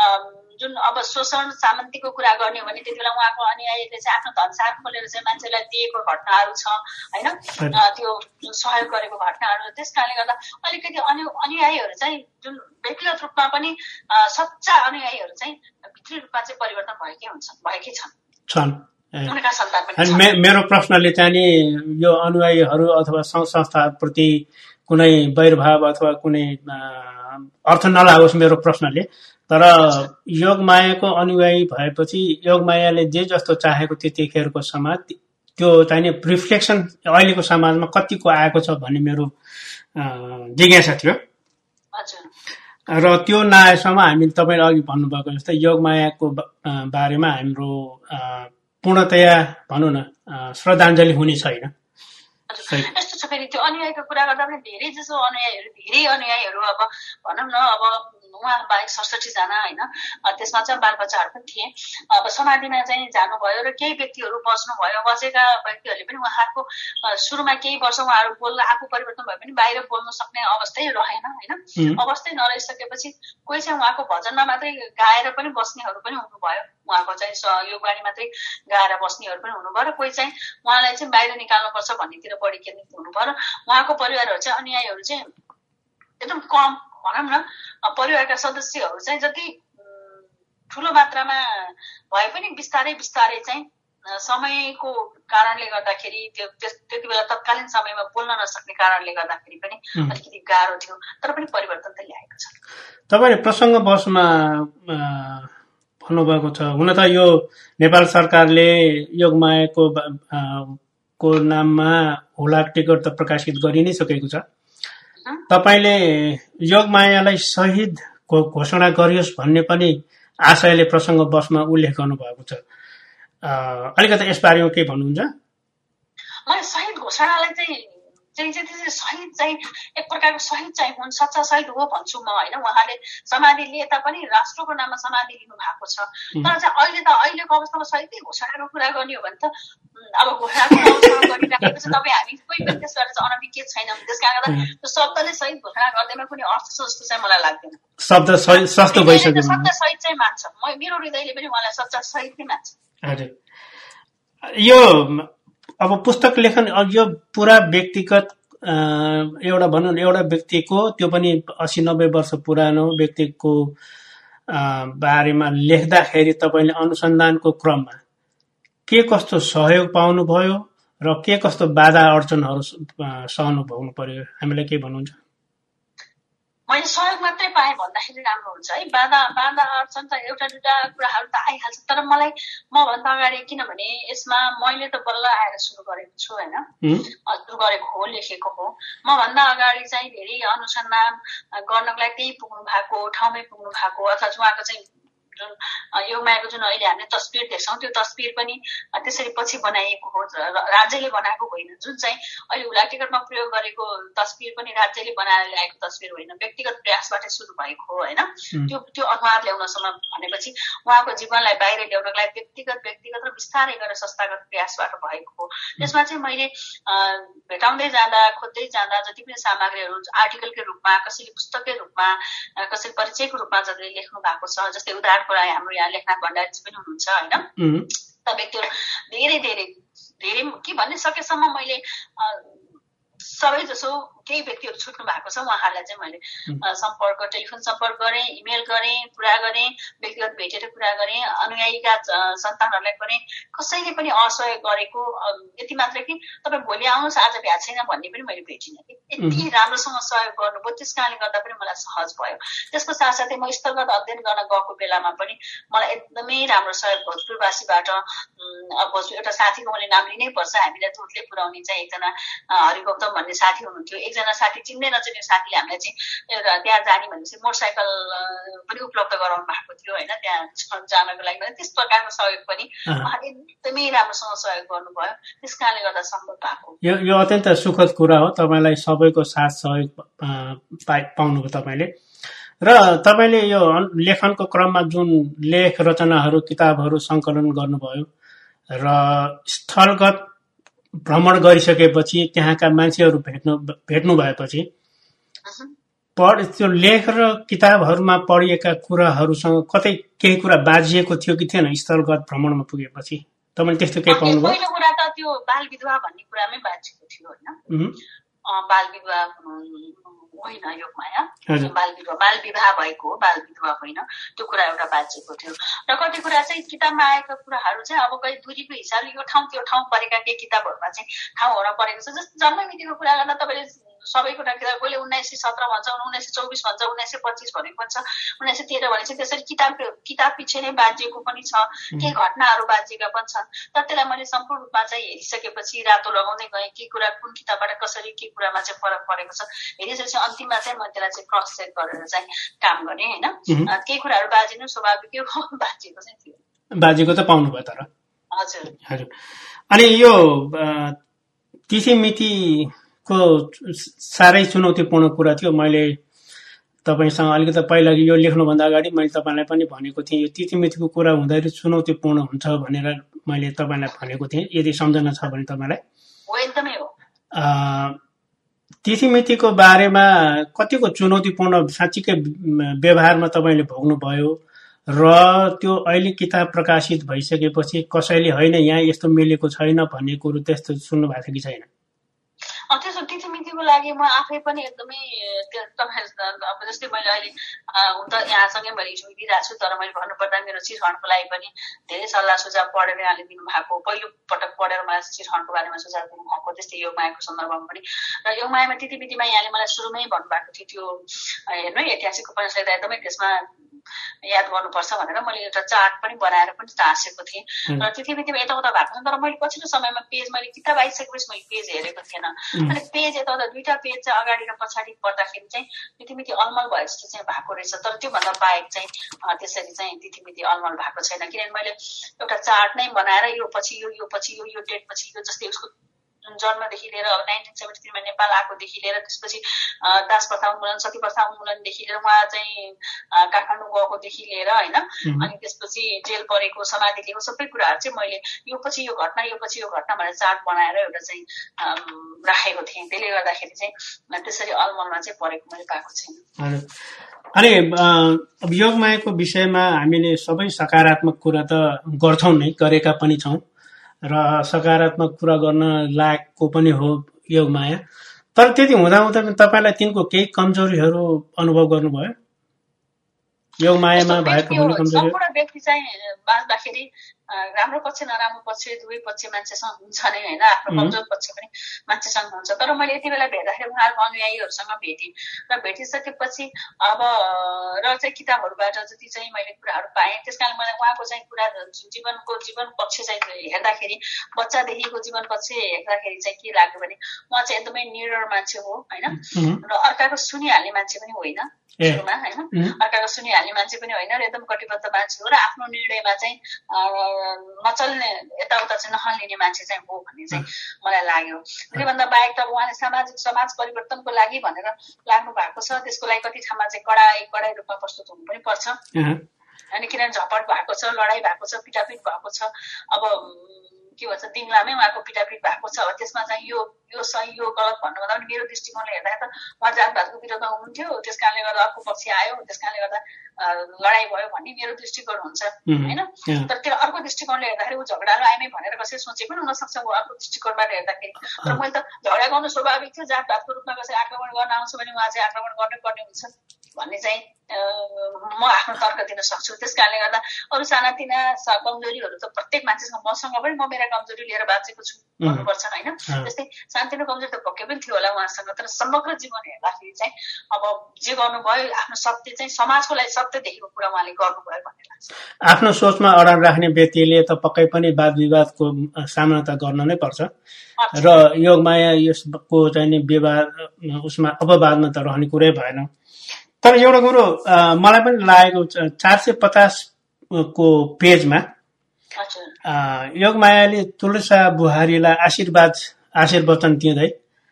जुन अब शोषण सामन्तीको कुरा गर्ने हो भने त्यति बेला उहाँको अनुयायीले चाहिँ आफ्नो धनसार खोलेर चाहिँ मान्छेलाई दिएको घटनाहरू छ होइन, त्यो सहयोग गरेको घटनाहरू। त्यस कारणले गर्दा अलिकति अनु अनुयायीहरू चाहिँ जुन व्यक्तिगत रूपमा पनि सच्चा अनुयायीहरू चाहिँ भित्री रूपमा चाहिँ परिवर्तन भएकै हुन्छन् भएकै छन्। मेरो प्रश्नले चाहिँ नि यो अनुयायीहरू अथवा सङ्घ संस्थाप्रति कुनै वैरभाव अथवा कुनै अर्थ नलागोस् मेरो प्रश्नले, तर योगमायाको अनुयायी भएपछि योगमायाले जे जस्तो चाहेको त्यतिखेरको समाज त्यो चाहिँ रिफ्लेक्सन अहिलेको समाजमा कतिको आएको छ भन्ने मेरो जिज्ञासा थियो। र त्यो नआएसम्म हामी तपाईँले अघि भन्नुभएको जस्तै योगमायाको बारेमा हाम्रो पूर्णतया भनौँ न श्रद्धाञ्जली हुने छैन। यस्तो छ फेरि त्यो अनुयायीको कुरा गर्दा पनि धेरै जसो अनुयायीहरू धेरै अनुयायीहरू अब भनौँ न अब उहाँ बाहेक सडसठी जना होइन, त्यसमा चाहिँ बालबच्चाहरू पनि थिए। अब समाधिमा चाहिँ जानुभयो र केही व्यक्तिहरू बस्नुभयो, बसेका व्यक्तिहरूले पनि उहाँको सुरुमा केही वर्ष उहाँहरू बोल्न आफू परिवर्तन भए पनि बाहिर बोल्न सक्ने अवस्थै रहेन होइन। अवस्थै नरहिसकेपछि कोही चाहिँ उहाँको भजनमा मात्रै गाएर पनि बस्नेहरू पनि हुनुभयो, उहाँको चाहिँ योगबानी मात्रै गाएर बस्नेहरू पनि हुनुभयो र कोही चाहिँ उहाँलाई चाहिँ बाहिर निकाल्नुपर्छ भन्नेतिर बढी केन्द्रित हुनुभयो र उहाँको परिवारहरू चाहिँ अनुयायीहरू चाहिँ एकदम कम भनौँ न, परिवारका सदस्यहरू चाहिँ जति ठुलो मात्रामा भए पनि बिस्तारै बिस्तारै चाहिँ समयको कारणले गर्दाखेरि त्यो त्यति बेला तत्कालीन समयमा बोल्न नसक्ने कारणले गर्दाखेरि पनि अलिकति गाह्रो थियो, तर पनि परिवर्तन त ल्याएको छ। तपाईँले प्रसङ्गवशमा भन्नुभएको छ, हुन त यो नेपाल सरकारले योगमायाको को नाममा हुलाक टिकट त प्रकाशित गरि नै सकेको छ। तपाईँले योगमायालाई शहीदको घोषणा गरियोस् भन्ने पनि आशयले प्रसङ्ग बसमा उल्लेख गर्नुभएको छ। अलिकति यसबारेमा के भन्नुहुन्छ? मैले शहीद घोषणालाई चाहिँ चाहिँ चाहिँ शहीद चाहिँ एक प्रकारको शहीद चाहिँ हुन्, सच्चा शहीद हो भन्छु म होइन। उहाँले समाधि लिए तापनि राष्ट्रको नाममा समाधि लिनु भएको छ। तर चाहिँ अहिले त अहिलेको अवस्थामा शहीदै घोषणाको कुरा गर्ने हो भने त अब घोषणाको अवस्थामा गरिराखेको छ। तपाईँ हामी कोही पनि त्यसबाट चाहिँ अनभिज्ञ छैनौँ। त्यस कारणले गर्दा त्यो शब्दले शहीद घोषणा गर्दैमा कुनै अर्थ छ जस्तो चाहिँ मलाई लाग्दैन। शब्द सस्तो भइसक्यो। सच्चा शहीद चाहिँ मान्छ, म मेरो हृदयले पनि उहाँलाई सच्चा शहीद नै मान्छ। हजुर, यो अब पुस्तक लेखन यो पुरा व्यक्तिगत एउटा भनौँ न एउटा व्यक्तिको, त्यो पनि अस्सी नब्बे वर्ष पुरानो व्यक्तिको बारेमा लेख्दाखेरि तपाईँले अनुसन्धानको क्रममा के कस्तो सहयोग पाउनुभयो र के कस्तो बाधा अडचनहरू सहनु भोग्नु पर्यो, हामीलाई के भन्नुहुन्छ? मैले सहयोग मात्रै पाएँ भन्दाखेरि राम्रो हुन्छ है। बाधा बाधा अडचन त एउटा दुईटा कुराहरू त आइहाल्छ। तर मलाई मभन्दा अगाडि, किनभने यसमा मैले त बल्ल आएर सुरु गरेको छु होइन, सुरु गरेको हो, लेखेको हो। मभन्दा अगाडि चाहिँ धेरै अनुसन्धान गर्नको लागि त्यही पुग्नु भएको, ठाउँमै पुग्नु भएको, अथवा उहाँको चाहिँ जुन योगमायाको जुन अहिले हामीले तस्बिर देख्छौँ त्यो तस्बिर पनि त्यसरी पछि बनाइएको हो, राज्यले बनाएको होइन। जुन चाहिँ अहिले हुलाक टिकटमा प्रयोग गरेको तस्बिर पनि राज्यले बनाएर ल्याएको तस्बिर होइन, व्यक्तिगत प्रयासबाटै सुरु भएको हो होइन। त्यो त्यो अनुहार ल्याउनसम्म भनेपछि उहाँको जीवनलाई बाहिर ल्याउनको लागि व्यक्तिगत व्यक्तिगत र बिस्तारै गरेर संस्थागत प्रयासबाट भएको हो। त्यसमा चाहिँ मैले भेटाउँदै जाँदा, खोज्दै जाँदा जति पनि सामग्रीहरू आर्टिकलकै रूपमा, कसैले पुस्तककै रूपमा, कसैले परिचयको रूपमा जसले लेख्नु भएको छ, जस्तै उदाहरण हाम्रो यहाँ लेखनाथ भण्डारी पनि हुनुहुन्छ होइन। त व्यक्तिहरू धेरै धेरै धेरै के भन्ने सकेसम्म मैले सबै जसो केही व्यक्तिहरू छुट्नु भएको छ, उहाँहरूलाई चाहिँ मैले सम्पर्क, टेलिफोन सम्पर्क गरेँ, इमेल गरेँ, कुरा गरेँ, व्यक्तिगत भेटेर कुरा गरेँ। अनुयायीका सन्तानहरूलाई पनि कसैले पनि असहयोग गरेको यति मात्र कि तपाईँ भोलि आउनुहोस् आज भ्याएको छैन भन्ने पनि मैले भेटिनँ कि यति राम्रोसँग सहयोग गर्नुभयो। त्यस कारणले गर्दा पनि मलाई सहज भयो। त्यसको साथसाथै म स्थलगत अध्ययन गर्न गएको बेलामा पनि मलाई एकदमै राम्रो सहयोग भोजपुरवासीबाट, भोजपुर एउटा साथीको मैले नाम लिनै पर्छ, हामीलाई दुधले पुर्याउने चाहिँ एकजना हरिगौतम भन्ने साथी हुनुहुन्थ्यो। एकजना साथी चिन्दै नचिन्ने साथीले हामीलाई चाहिँ एउटा त्यहाँ जाने भनेपछि मोटरसाइकल पनि उपलब्ध गराउनु भएको थियो होइन, त्यहाँ जानको लागि। त्यस प्रकारको सहयोग पनि उहाँले एकदमै राम्रोसँग सहयोग गर्नुभयो। त्यस कारणले गर्दा सम्भव भएको। यो यो अत्यन्त सुखद कुरा हो, तपाईँलाई सबैको साथ सहयोग पाउनुभयो तपाईँले। र तपाईँले यो लेखनको क्रममा जुन लेख रचनाहरू, किताबहरू सङ्कलन गर्नुभयो र स्थलगत भ्रमण गरिसकेपछि त्यहाँका मान्छेहरू भेट्नु भेट्नु भएपछि पढ त्यो लेख र किताबहरूमा पढिएका कुराहरूसँग कतै केही कुरा बाजिएको थियो कि थिएन स्थलगत भ्रमणमा पुगेपछि? तपाईँले त्यस्तो केही पाउनुभयो? पहिलो कुरा त त्यो बाल विधवा भन्ने कुरामै बाजिएको थियो होइन। बाल विधवा होइन योगमाया, बाल विधवा बाल विवाह भएको हो, बाल विधवा होइन, त्यो कुरा एउटा बाजिएको थियो। र कति कुरा चाहिँ किताबमा आएका कुराहरू चाहिँ अब कहीँ दूरीको हिसाबले यो ठाउँ त्यो ठाउँ परेका केही किताबहरूमा चाहिँ ठाउँहरू परेको छ। जस्तो जन्ममितिको कुरा गर्दा तपाईँले सबै कुरा किताब कोहीले उन्नाइस सय सत्र भन्छ, उन्नाइस सय चौबिस भन्छ, उन्नाइस सय पच्चिस भनेको पनि छ, उन्नाइस सय तेह्र भनेपछि त्यसरी किताब किताब पछि नै बाजिएको पनि छ, केही घटनाहरू बाजिएका पनि छन्। तर त्यसलाई मैले सम्पूर्ण रूपमा चाहिँ हेरिसकेपछि रातो लगाउँदै गएँ के कुरा कुन किताबबाट कसरी के कुरामा चाहिँ फरक परेको छ हेरिसकेपछि अन्तिममा चाहिँ म त्यसलाई चाहिँ क्रस चेक गरेर चाहिँ काम गरेँ होइन। केही कुराहरू बाजिनु स्वाभाविकै हो, बाजिएको चाहिँ थियो। बाजिएको त पाउनु भयो तर? हजुर हजुर। अनि यो तिथि मिति को साह्रै चुनौतीपूर्ण कुरा थियो। मैले तपाईँसँग अलिकति पहिला यो लेख्नुभन्दा अगाडि मैले तपाईँलाई पनि भनेको थिएँ यो तिथिमितिको कुरा हुँदाखेरि चुनौतीपूर्ण हुन्छ भनेर मैले तपाईँलाई भनेको थिएँ, यदि सम्झना छ भने तपाईँलाई। एकदमै हो। तिथिमितिको बारेमा कतिको चुनौतीपूर्ण साँच्चीकै व्यवहारमा तपाईँले भोग्नुभयो र त्यो अहिले किताब प्रकाशित भइसकेपछि कसैले होइन यहाँ यस्तो मिलेको छैन भन्ने कुरो त्यस्तो सुन्नु भएको छ कि छैन? त्यसो तिथिमितिको लागि म आफै पनि एकदमै तपाईँ अब जस्तै मैले अहिले हुन त यहाँसँगै मैले हिजो दिइरहेको छु, तर मैले भन्नुपर्दा मेरो चिरहरणको लागि पनि धेरै सल्लाह सुझाव पढेर यहाँले दिनुभएको, पहिलो पटक पढेर मलाई चिरहरणको बारेमा सुझाव दिनुभएको, त्यस्तै योगमायाको सन्दर्भमा पनि। र योगमायामा तिथिमितिमा यहाँले मलाई सुरुमै भन्नुभएको थियो त्यो हेर्नु ऐतिहासिक उपन्यास लेख्दा एकदमै त्यसमा याद गर्नुपर्छ भनेर मैले एउटा चार्ट पनि बनाएर पनि टाँसेको थिएँ र त्यति बेला यताउता भएको छ। तर मैले पछिल्लो समयमा पेज मैले किताब आइसकेपछि मैले पेज हेरेको थिएन। अनि पेज यताउता दुईटा पेज चाहिँ अगाडि र पछाडि पढ्दाखेरि चाहिँ त्यतिमिति अलमल भए जस्तो चाहिँ भएको रहेछ। तर त्योभन्दा बाहेक चाहिँ त्यसरी चाहिँ त्यतिमिति अलमल भएको छैन, किनभने मैले एउटा चार्ट नै बनाएर यो पछि यो यो पछि यो यो डेट पछि यो जस्तै उसको जन्मदेखि लिएर अब नाइन्टिन सेभेन्टी थ्रीमा नेपाल आएकोदेखि लिएर त्यसपछि दास प्रथा उन्मूलन सती प्रथा उन्मूलनदेखि लिएर उहाँ चाहिँ काठमाडौँ गएकोदेखि लिएर होइन, अनि त्यसपछि जेल परेको समाधि लिएको सबै कुराहरू चाहिँ मैले यो पछि यो घटना यो पछि यो घटना भनेर चार्ट बनाएर एउटा चाहिँ राखेको थिएँ। त्यसले गर्दाखेरि चाहिँ त्यसरी अलमलमा चाहिँ परेको मैले पाएको छैन। अनि अब योगमायाको विषयमा हामीले सबै सकारात्मक कुरा त गर्छौँ नै, गरेका पनि छौँ र सकारात्मक कुरा गर्न लायकको पनि हो योगमाया। तर त्यति हुँदाहुँदा तपाईँलाई तिनको केही कमजोरीहरू अनुभव गर्नुभयो योगमायामा भएको कमजोरी? सम्पूर्ण व्यक्ति चाहिँ बाँच्दाखेरि राम्रो पक्ष नराम्रो पक्ष दुवै पक्ष मान्छेसँग हुन्छ नै होइन, आफ्नो कमजोर पक्ष पनि मान्छेसँग हुन्छ। तर मैले यति बेला भेट्दाखेरि उहाँहरूको अनुयायीहरूसँग भेटेँ र भेटिसकेपछि अब र चाहिँ किताबहरूबाट जति चाहिँ मैले कुराहरू पाएँ त्यस कारण मलाई उहाँको चाहिँ कुरा जीवनको जीवन पक्ष चाहिँ हेर्दाखेरि बच्चादेखिको जीवन पक्ष हेर्दाखेरि चाहिँ के लाग्यो भने उहाँ चाहिँ एकदमै निडर मान्छे हो होइन, र अर्काको सुनिहाल्ने मान्छे पनि होइन सुरुमा होइन, अर्काको सुनिहाल्ने मान्छे पनि होइन र एकदम कटिबद्ध मान्छे हो र आफ्नो निर्णयमा चाहिँ नचल्ने यताउता चाहिँ नहल्लिने मान्छे चाहिँ हो भन्ने चाहिँ मलाई लाग्यो। त्योभन्दा बाहेक त उहाँले सामाजिक समाज परिवर्तनको लागि भनेर लाग्नु भएको छ, त्यसको लागि कति ठाउँमा चाहिँ कडाई कडाई रूपमा प्रस्तुत हुनु पनि पर्छ अनि किनभने झपट भएको छ, लडाइँ भएको छ, पिटापिट भएको छ। अब के भन्छ दिङलामै उहाँको पिटापिट भएको छ। त्यसमा चाहिँ यो यो सही यो गलत भन्नुभन्दा पनि मेरो दृष्टिकोणले हेर्दा त उहाँ जातपातको विरोधमा हुनुहुन्थ्यो, त्यस कारणले गर्दा अर्को पक्ष आयो, त्यस कारणले गर्दा लडाइँ भयो भन्ने मेरो दृष्टिकोण हुन्छ होइन। तर त्यो अर्को दृष्टिकोणले हेर्दाखेरि ऊ झगडालु आइमै भनेर कसै सोचे पनि हुनसक्छ ऊ अर्को दृष्टिकोणबाट हेर्दाखेरि। तर मैले त झगडा गर्नु स्वाभाविक थियो, जातपातको रूपमा कसै आक्रमण गर्न आउँछ भने उहाँ चाहिँ आक्रमण गर्नै पर्ने हुन्छ भन्ने चाहिँ म आफ्नो तर्क दिन सक्छु। त्यस कारणले गर्दा अरू सानातिना कमजोरीहरू त प्रत्येक मान्छेसँग मसँग पनि म मेरा कमजोरी लिएर बाँचेको छु भन्नुपर्छ होइन। त्यस्तै सानोतिनो कमजोरी त पक्कै पनि थियो होला उहाँसँग, तर समग्र जीवन हेर्दाखेरि चाहिँ अब जे गर्नुभयो आफ्नो सत्य चाहिँ समाजको लागि सत्य देखेको कुरा उहाँले गर्नुभयो भन्ने लाग्छ। आफ्नो सोचमा अडल राख्ने व्यक्तिले त पक्कै पनि वाद विवादको सामना त गर्न नै पर्छ र योगमाया यसको चाहिँ विवाद उसमा अपवादमा त रहने कुरै भएन। तर एउटा कुरो मलाई पनि लागेको चार सय पचास को पेजमा योगमायाले तुलसा बुहारीलाई आशीर्वाद आशीर्वचन दिँदै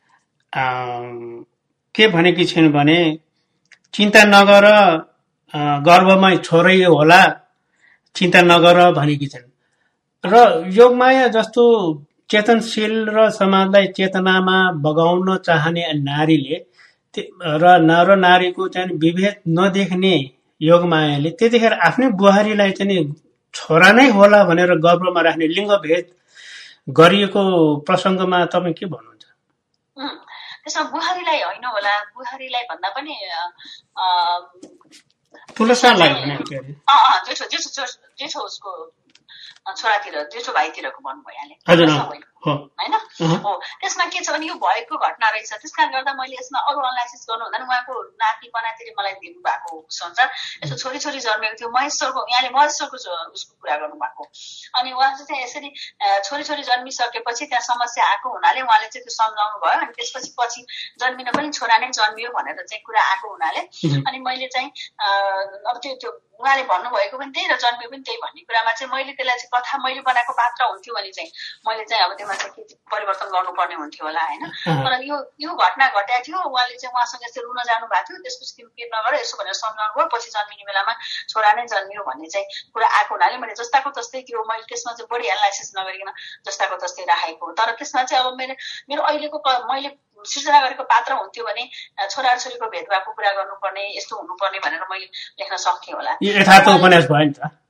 के भनेकी छिन् भने चिन्ता नगर गर्भमै छोरै होला चिन्ता नगर भनेकी छिन्। र योगमाया जस्तो चेतनशील र समाजलाई चेतनामा बगाउन चाहने नारीले र नर नारीको चाहिँ विभेद नदेख्ने योगमायाले त्यतिखेर आफ्नै बुहारीलाई चाहिँ छोरा नै होला भनेर गर्भमा राख्ने लिङ्ग भेद गरिएको प्रसङ्गमा तपाईँ के भन्नुहुन्छ? त्यसमा बुहारीलाई होइन होला, बुहारीलाई भन्दा पनि तुलसालाई जेठो जेठो जेठो उसको छोरातिर जेठो भाइतिरको भन्नु भइहाल्यो होइन हो। त्यसमा के छ भने यो भएको घटना रहेछ, त्यस कारणले गर्दा मैले यसमा अरू एनालाइसिस गर्नु हुँदैन। उहाँको नाति पनातिले मलाई दिनुभएको अनुसार यसो छोरी छोरी जन्मेको थियो महेश्वरको, यहाँले महेश्वरको उसको कुरा गर्नुभएको। अनि उहाँ चाहिँ यसरी छोरी छोरी जन्मिसकेपछि त्यहाँ समस्या आएको हुनाले उहाँले चाहिँ त्यो सम्झाउनु भयो। अनि त्यसपछि पछि जन्मिन पनि छोरा नै जन्मियो भनेर चाहिँ कुरा आएको हुनाले अनि मैले चाहिँ अब त्यो त्यो उहाँले भन्नुभएको पनि त्यही र जन्मियो पनि त्यही भन्ने कुरामा चाहिँ मैले त्यसलाई चाहिँ कथा मैले बनाएको पात्र हुन्थ्यो भने चाहिँ मैले चाहिँ अब त्यसमा चाहिँ के परिवर्तन गर्नुपर्ने हुन्थ्यो होला होइन। तर यो यो घटना घटेको थियो, उहाँले चाहिँ उहाँसँग यस्तो रुन जानु भएको थियो, त्यसपछि तिमी के नगर यसो भनेर सम्झाउनु भयो, पछि जन्मिने बेलामा छोरा नै जन्मियो भन्ने चाहिँ कुरा आएको हुनाले मैले जस्ताको तस्तै त्यो मैले त्यसमा चाहिँ बढी एनालाइसिस नगरिकन जस्ताको तस्तै राखेको। तर त्यसमा चाहिँ अब मेरो मेरो अहिलेको मैले सृजना गरेको पात्र हुन्थ्यो भने छोरा छोरीको भेदभावको कुरा गर्नुपर्ने यस्तो हुनुपर्ने भनेर मैले लेख्न सक्थेँ होला। यथार्थ उपन्यास भयो नि त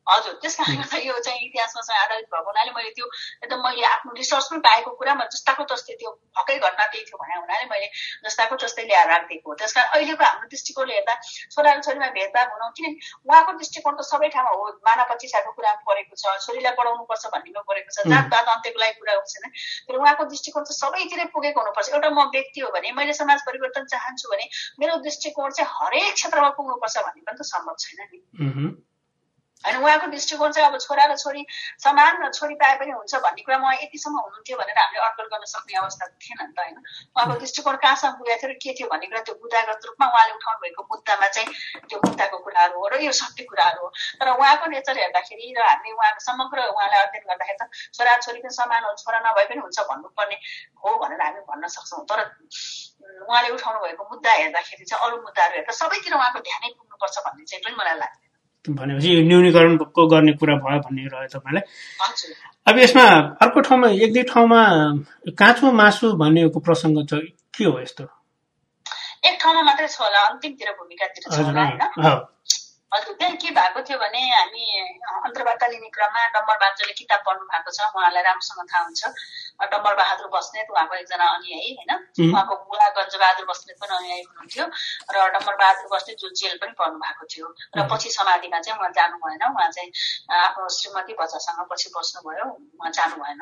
हजुर त्यस कारणले गर्दा यो चाहिँ इतिहासमा चाहिँ आधारित भएको हुनाले मैले त्यो एकदम मैले आफ्नो रिसर्च पनि पाएको कुरामा जस्ताको तस्तै त्यो भएकै घटना त्यही थियो भने हुनाले मैले जस्ताको तस्तै ल्याएर राखिदिएको हो। त्यस कारण अहिलेको हाम्रो दृष्टिकोणले हेर्दा छोरा र छोरीमा भेदभाव हुन किनभने उहाँको दृष्टिकोण त सबै ठाउँमा हो, मानव पछिसाको कुरामा परेको छ, छोरीलाई पढाउनुपर्छ भन्नेमा परेको छ, जातपात अन्त्यको लागि कुरा छैन। तर उहाँको दृष्टिकोण चाहिँ सबैतिर पुगेको हुनुपर्छ। एउटा म व्यक्ति हो भने मैले समाज परिवर्तन चाहन्छु भने मेरो दृष्टिकोण चाहिँ हरेक क्षेत्रमा पुग्नुपर्छ भन्ने पनि त सम्भव छैन नि होइन। उहाँको दृष्टिकोण चाहिँ अब छोरा र छोरी समान र छोरी पाए पनि हुन्छ भन्ने कुरा उहाँ यतिसम्म हुनुहुन्थ्यो भनेर हामीले अड्कल गर्न सक्ने अवस्था थिएन नि त होइन। उहाँको दृष्टिकोण कहाँसम्म पुगेको थियो र के थियो भन्ने कुरा त्यो बुदागत रूपमा उहाँले उठाउनु भएको मुद्दामा चाहिँ त्यो मुद्दाको कुराहरू हो र यो सत्य कुराहरू हो। तर उहाँको नेचर हेर्दाखेरि र हामीले उहाँको समग्र उहाँलाई अध्ययन गर्दाखेरि त छोरा छोरी पनि समान हो, छोरा नभए पनि हुन्छ भन्नुपर्ने हो भनेर हामी भन्न सक्छौँ। तर उहाँले उठाउनु भएको मुद्दा हेर्दाखेरि चाहिँ अरू मुद्दाहरू हेर्दा सबैतिर उहाँको ध्यानै पुग्नुपर्छ भन्ने चाहिँ पनि मलाई लाग्छ। भनेपछि न्यूनीकरणको गर्ने कुरा भयो भन्ने रह्यो तपाईँलाई। अब यसमा अर्को ठाउँमा एक दुई ठाउँमा काँचो मासु भन्नेको प्रसङ्ग छ, के हो यस्तो? एक ठाउँमा मात्रै छ होला, अन्तिमतिर भूमिकातिर छ होला होइन। हजुर त्यहाँ के भएको थियो भने हामी अन्तर्वार्ता लिने क्रममा डम्बर बान्जोले किताब पढ्नु भएको छ, उहाँलाई राम्रोसँग थाहा हुन्छ। डम्बर बहादुर बस्नेत उहाँको एकजना अनुयायी होइन, उहाँको बुवा गन्जबहादुर बस्नेत पनि अनुयायी हुनुहुन्थ्यो र डम्बर बहादुर बस्नेत जो जेल पनि पर्नु भएको थियो र पछि समाधिमा चाहिँ उहाँ जानु भएन। उहाँ चाहिँ आफ्नो श्रीमती बच्चासँग पछि बस्नुभयो, उहाँ जानु भएन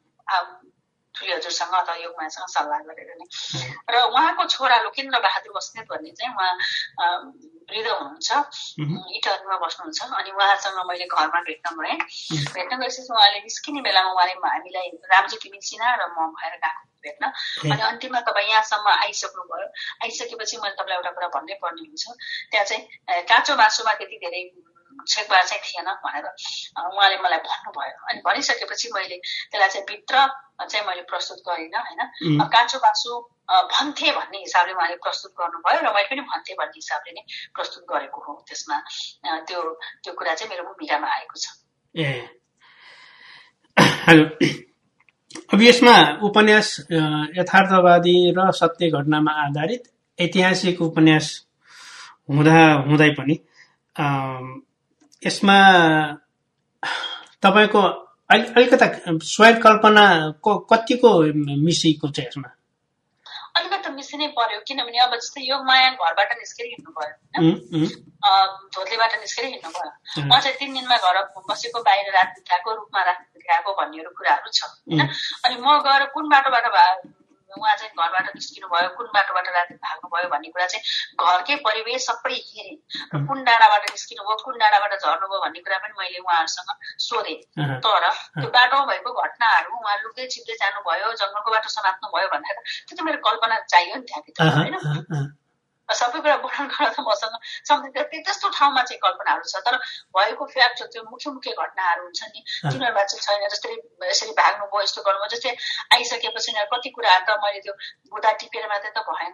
ठुली हजुरसँग अथवा योगमायासँग सल्लाह गरेर नै। र उहाँको छोरा लोकेन्द्र बहादुर बस्नेत भन्ने चाहिँ उहाँ वृद्ध हुनुहुन्छ, इटहरीमा बस्नुहुन्छ। अनि उहाँसँग मैले घरमा भेट्न गएँ। भेट्न गएपछि उहाँले निस्किने बेलामा उहाँले हामीलाई रामजी तिमी चिना र म भएर गएको भेट्न। अनि अन्तिममा तपाईँ यहाँसम्म आइसक्नुभयो, आइसकेपछि मैले तपाईँलाई एउटा कुरा भन्नै पर्ने हुन्छ। त्यहाँ चाहिँ काँचो मासुमा त्यति धेरै छेकबार चाहिँ थिएन भनेर उहाँले मलाई भन्नुभयो। अनि भनिसकेपछि मैले त्यसलाई चाहिँ भित्र चाहिँ मैले प्रस्तुत गरिनँ होइन। काँचो मासु भन्थे भन्ने हिसाबले उहाँले प्रस्तुत गर्नुभयो र मैले पनि भन्थे भन्ने हिसाबले नै प्रस्तुत गरेको हो। त्यसमा त्यो त्यो कुरा चाहिँ मेरो भूमिकामा आएको छ। ए हजुर। अब यसमा उपन्यास यथार्थवादी र सत्य घटनामा आधारित ऐतिहासिक उपन्यास हुँदा हुँदै पनि यसमा तपाईँको अलिकता स्वयं कल्पनाको कतिको मिसिएको छ यसमा? अलिकति मिसिनै पर्यो, किनभने अब जस्तै यो माया घरबाट निस्केर हिँड्नुभयो होइन, धोत्लेबाट निस्केर हिँड्नुभयो। उहाँ चाहिँ तिन दिनमा घर बसेको, बाहिर रात बिताएको, रूपमा रात बिताएको भन्नेहरू कुराहरू छ होइन। अनि म गएर कुन बाटोबाट उहाँ चाहिँ घरबाट निस्किनु भयो, कुन बाटोबाट राति भाग्नुभयो भन्ने कुरा चाहिँ घरकै परिवेश सबै हेरेँ र कुन डाँडाबाट निस्किनु भयो, कुन डाँडाबाट झर्नुभयो भन्ने कुरा पनि मैले उहाँहरूसँग सोधेँ। तर त्यो बाटोमा भएको घटनाहरू उहाँ लुक्दै छिप्दै जानुभयो, जङ्गलको बाटो समात्नु भयो भन्दा त्यो चाहिँ मेरो कल्पना चाहियो नि त्यहाँभित्र होइन। सबै कुरा वर्णन गर्न त मसँग सम्झिँदा त्यस्तो ठाउँमा चाहिँ कल्पनाहरू छ, तर भएको फ्याक्ट त्यो मुख्य मुख्य घटनाहरू हुन्छ नि तिनीहरूमा चाहिँ छैन। जस्तै यसरी भाग्नुभयो, यस्तो गर्नुभयो, जस्तै आइसकेपछि कति कुराहरू त मैले त्यो बुदा टिपेर मात्रै त भएन।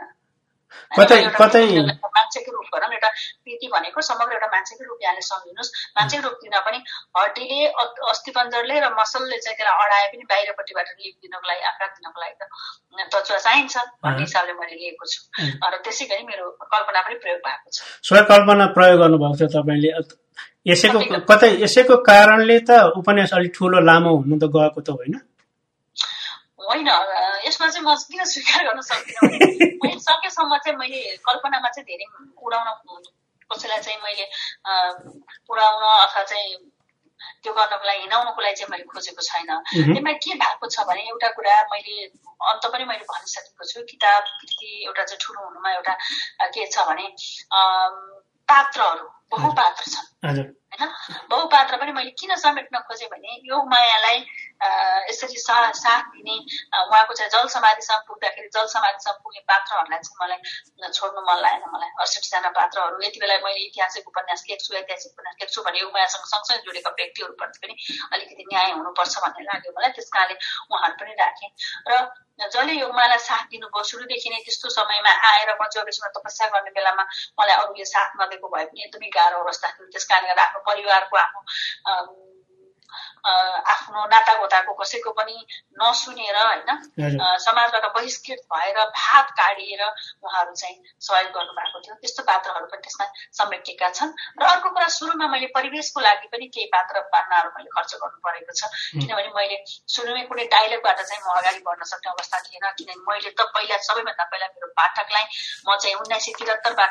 मान्छेको रूप भनौँ, एउटा कृति भनेको समग्र एउटा मान्छेको रूप यहाँले सम्झिनुहोस्। मान्छेको रूप दिन पनि हड्डीले, अस्थिपञ्जरले र मसलले चाहिँ त्यसलाई अडाए पनि बाहिरपट्टिबाट लिप दिनको लागि, आकार दिनको लागि त तत्त्व चाहिन्छ भन्ने हिसाबले मैले लिएको छु र त्यसै गरी मेरो कल्पना पनि प्रयोग भएको छ। स्वयं कल्पना प्रयोग गर्नुभएको छ तपाईँले। यसैको कतै यसैको कारणले त उपन्यास अलिक ठुलो लामो हुनु त गएको त होइन? होइन, यसमा चाहिँ म किन स्वीकार गर्न सक्दिनँ भने मैले सकेसम्म चाहिँ मैले कल्पनामा चाहिँ धेरै उडाउन, कसैलाई चाहिँ मैले उडाउन अथवा चाहिँ त्यो गर्नको लागि हिँडाउनको लागि चाहिँ मैले खोजेको छैन। त्यसमा के भएको छ भने एउटा कुरा मैले अन्त पनि मैले भनिसकेको छु, किताब कृति एउटा चाहिँ ठुलो हुनुमा एउटा के छ भने पात्रहरू बहुपात्र छन् होइन। बहुपात्र पनि मैले किन समेट्न खोजेँ भने यो मायालाई यसरी साथ दिने, उहाँको चाहिँ जल समाधिसम्म पुग्दाखेरि जल समाधिसम्म पुग्ने पात्रहरूलाई चाहिँ मलाई छोड्नु मन लागेन। मलाई अडसठीजना पात्रहरू यति बेला मैले ऐतिहासिक उपन्यास लेख्छु, ऐतिहासिक उपन्यास लेख्छु भने यो मायासँग सँगसँगै जोडेका व्यक्तिहरूप्रति पनि अलिकति न्याय हुनुपर्छ भन्ने लाग्यो मलाई। त्यस कारणले उहाँहरू पनि राखेँ र जसले योगमायालाई साथ दिनुभयो सुरुदेखि नै त्यस्तो समयमा आएर म जोगेश्वरमा तपस्या गर्ने बेलामा मलाई अरूले साथ नदिएको भए पनि एकदमै गाह्रो अवस्था थियो। त्यस कारणले गर्दा आफ्नो परिवारको आफ्नो आफ्नो नातागोताको कसैको पनि नसुनेर होइन समाजबाट बहिष्कृत भएर भात काटिएर उहाँहरू चाहिँ सहयोग गर्नुभएको थियो। त्यस्तो पात्रहरू पनि त्यसमा समेटिएका छन्। र अर्को कुरा सुरुमा मैले परिवेशको लागि पनि केही पात्र पान्नाहरू मैले खर्च गर्नु परेको छ, किनभने मैले सुरुमै कुनै डायलगबाट चाहिँ म अगाडि बढ्न सक्ने अवस्था थिएन, किनभने मैले त पहिला सबैभन्दा पहिला मेरो पाठकलाई म चाहिँ उन्नाइस सय त्रिहत्तरबाट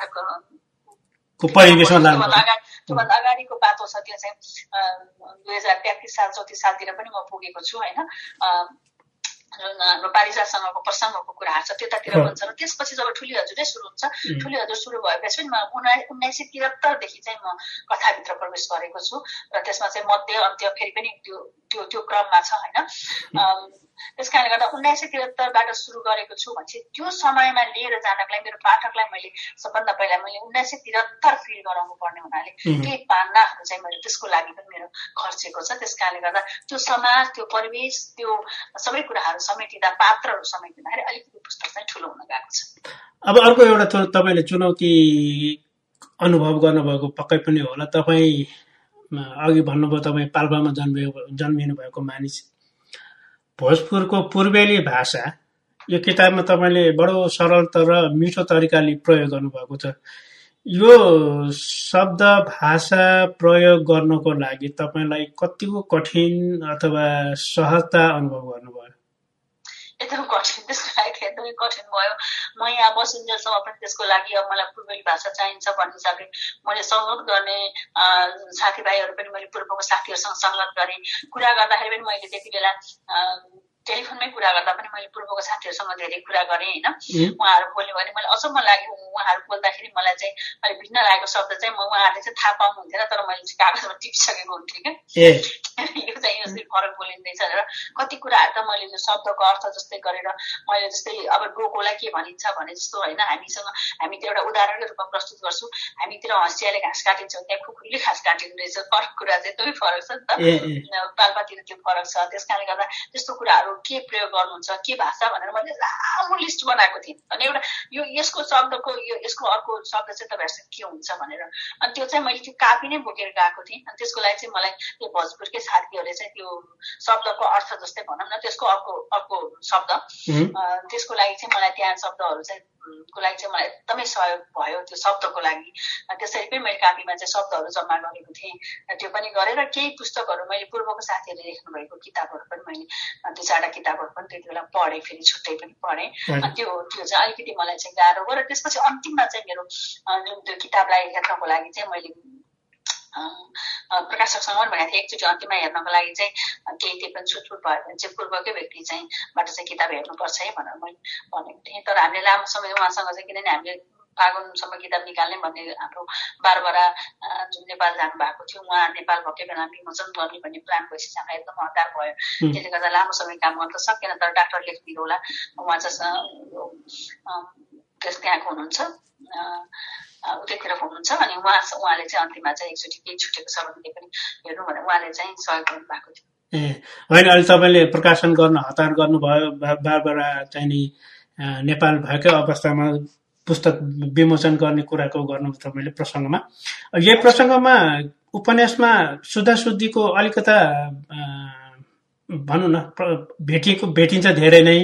त्योभन्दा अगाडिको पातो छ, त्यो चाहिँ दुई हजार तेत्तिस साल चौतिस सालतिर पनि म पुगेको छु होइन। हाम्रो पारिजातसँगको प्रसङ्गको कुराहरू छ त्यतातिर भन्छ। र त्यसपछि जब ठुली हजुरै सुरु हुन्छ, ठुली हजुर सुरु भएपछि पनि म उन्नाइस सय त्रिहत्तरदेखि चाहिँ म कथाभित्र प्रवेश गरेको छु र त्यसमा चाहिँ मध्य अन्त्य फेरि पनि त्यो त्यो त्यो क्रममा छ होइन। त्यस कारणले गर्दा उन्नाइस सय त्रिहत्तरबाट सुरु गरेको छु भनेपछि त्यो समयमा लिएर जानलाई मेरो पाठकलाई मैले सबभन्दा पहिला मैले उन्नाइस सय त्रिहत्तर फिल गराउनु पर्ने हुनाले केही पान्नाहरू चाहिँ मैले त्यसको लागि पनि मेरो खर्चेको छ। त्यस कारणले गर्दा त्यो समाज, त्यो परिवेश, त्यो सबै कुराहरू समेटिँदा, पात्रहरू समेटिँदाखेरि अलिकति पुस्तक चाहिँ ठुलो हुन गएको छ। अब अर्को एउटा तपाईँले चुनौती अनुभव गर्नुभएको पक्कै पनि होला। तपाईँ अघि भन्नुभयो तपाईँ पाल्पामा जन्मिनु जन्मिनु भएको मानिस। भोजपुरको पूर्वेली भाषा यो किताबमा तपाईँले बडो सरल तर मिठो तरिकाले प्रयोग गर्नुभएको छ। यो शब्द भाषा प्रयोग गर्नको लागि तपाईँलाई कतिको कठिन अथवा सहजता अनुभव गर्नुभयो? एकदम कठिन, त्यसको लागि एकदमै कठिन भयो। म यहाँ बसिन्जेलसम्म पनि त्यसको लागि अब मलाई पूर्वेली भाषा चाहिन्छ भन्ने हिसाबले मैले सङ्गत गर्ने साथीभाइहरू पनि मैले पूर्वको साथीहरूसँग सङ्गत गरेँ। कुरा गर्दाखेरि पनि मैले त्यति बेला टेलिफोनमै कुरा गर्दा पनि मैले पूर्वको साथीहरूसँग धेरै कुरा गरेँ होइन। उहाँहरू बोल्यो भने मैले अचम्म लाग्यो, उहाँहरू बोल्दाखेरि मलाई चाहिँ अलिक भिन्न लागेको शब्द चाहिँ म उहाँहरूले चाहिँ थाहा पाउनुहुन्थेन, तर मैले चाहिँ कागजमा टिपिसकेको हुन्थेँ क्या यो चाहिँ यसरी फरक बोलिँदैछ र कति कुराहरू त मैले यो शब्दको अर्थ जस्तै गरेर मैले जस्तै अब डोकोलाई के भनिन्छ भने जस्तो होइन, हामीसँग हामी त्यो एउटा उदाहरणको रूपमा प्रस्तुत गर्छु। हामीतिर हँसियाले घाँस काटिन्छ, त्यहाँ खुकुरीले घाँस काटिँदो रहेछ। फरक कुरा चाहिँ एकदमै फरक छ नि त, पाल्पातिर त्यो फरक छ। त्यस कारणले गर्दा त्यस्तो कुराहरू के प्रयोग गर्नुहुन्छ, के भाषा भनेर मैले लामो लिस्ट बनाएको थिएँ। अनि एउटा यो यसको शब्दको यो यसको अर्को शब्द चाहिँ तपाईँहरूसँग के हुन्छ भनेर, अनि त्यो चाहिँ मैले त्यो कापी नै बोकेर गएको थिएँ। अनि त्यसको लागि चाहिँ मलाई त्यो भोजपुरकै साथीहरूले चाहिँ त्यो शब्दको अर्थ जस्तै भनौँ न त्यसको अर्को अर्को शब्द त्यसको लागि चाहिँ मलाई त्यहाँ शब्दहरू चाहिँ को लागि चाहिँ मलाई एकदमै सहयोग भयो त्यो शब्दको लागि। त्यसरी पनि मैले कापीमा चाहिँ शब्दहरू जम्मा गरेको थिएँ। त्यो पनि गरेर केही पुस्तकहरू मैले पूर्वको साथीहरूले लेख्नु भएको किताबहरू पनि मैले दुई चारवटा किताबहरू पनि त्यति बेला पढेँ, फेरि छुट्टै पनि पढेँ। त्यो त्यो चाहिँ अलिकति मलाई चाहिँ गाह्रो भयो। र त्यसपछि अन्तिममा चाहिँ मेरो जुन त्यो किताबलाई हेर्नको लागि चाहिँ मैले प्रकाशकसँग पनि भनेको थिएँ एकचोटि अन्तिममा हेर्नको लागि चाहिँ केही त्यो पनि छुटफुट भयो भने चाहिँ पूर्वकै व्यक्ति चाहिँ बाट चाहिँ किताब हेर्नुपर्छ है भनेर मैले भनेको थिएँ। तर हामीले लामो समय उहाँसँग चाहिँ किनभने हामीले फागुनसम्म किताब निकाल्ने भन्ने हाम्रो बारबरा जुन नेपाल जानु भएको थियो, उहाँ नेपाल भएकै बेला विमोचन गर्ने भन्ने प्लान भएपछि हामीलाई एकदम हतार भयो। त्यसले गर्दा लामो समय काम गर्न त सकेन। तर डाक्टर लेखबिर होला उहाँ चाहिँ त्यहाँको हुनुहुन्छ, उतैतिर हुनुहुन्छ। अनि उहाँ उहाँले चाहिँ अन्तिममा चाहिँ एकचोटि केही छुटेको छ भने पनि हेर्नु भनेर उहाँले चाहिँ सहयोग गर्नु भएको थियो। ए होइन, अहिले तपाईँले प्रकाशन गर्न हतार गर्नुभयो, बारबरा चाहिँ नि नेपाल भएकै अवस्थामा पुस्तक विमोचन गर्ने कुराको गर्नु तपाईँले प्रसङ्गमा। यही प्रसङ्गमा उपन्यासमा शुद्धाशुद्धिको अलिकता भनौँ न भेटिएको भेटिन्छ धेरै नै।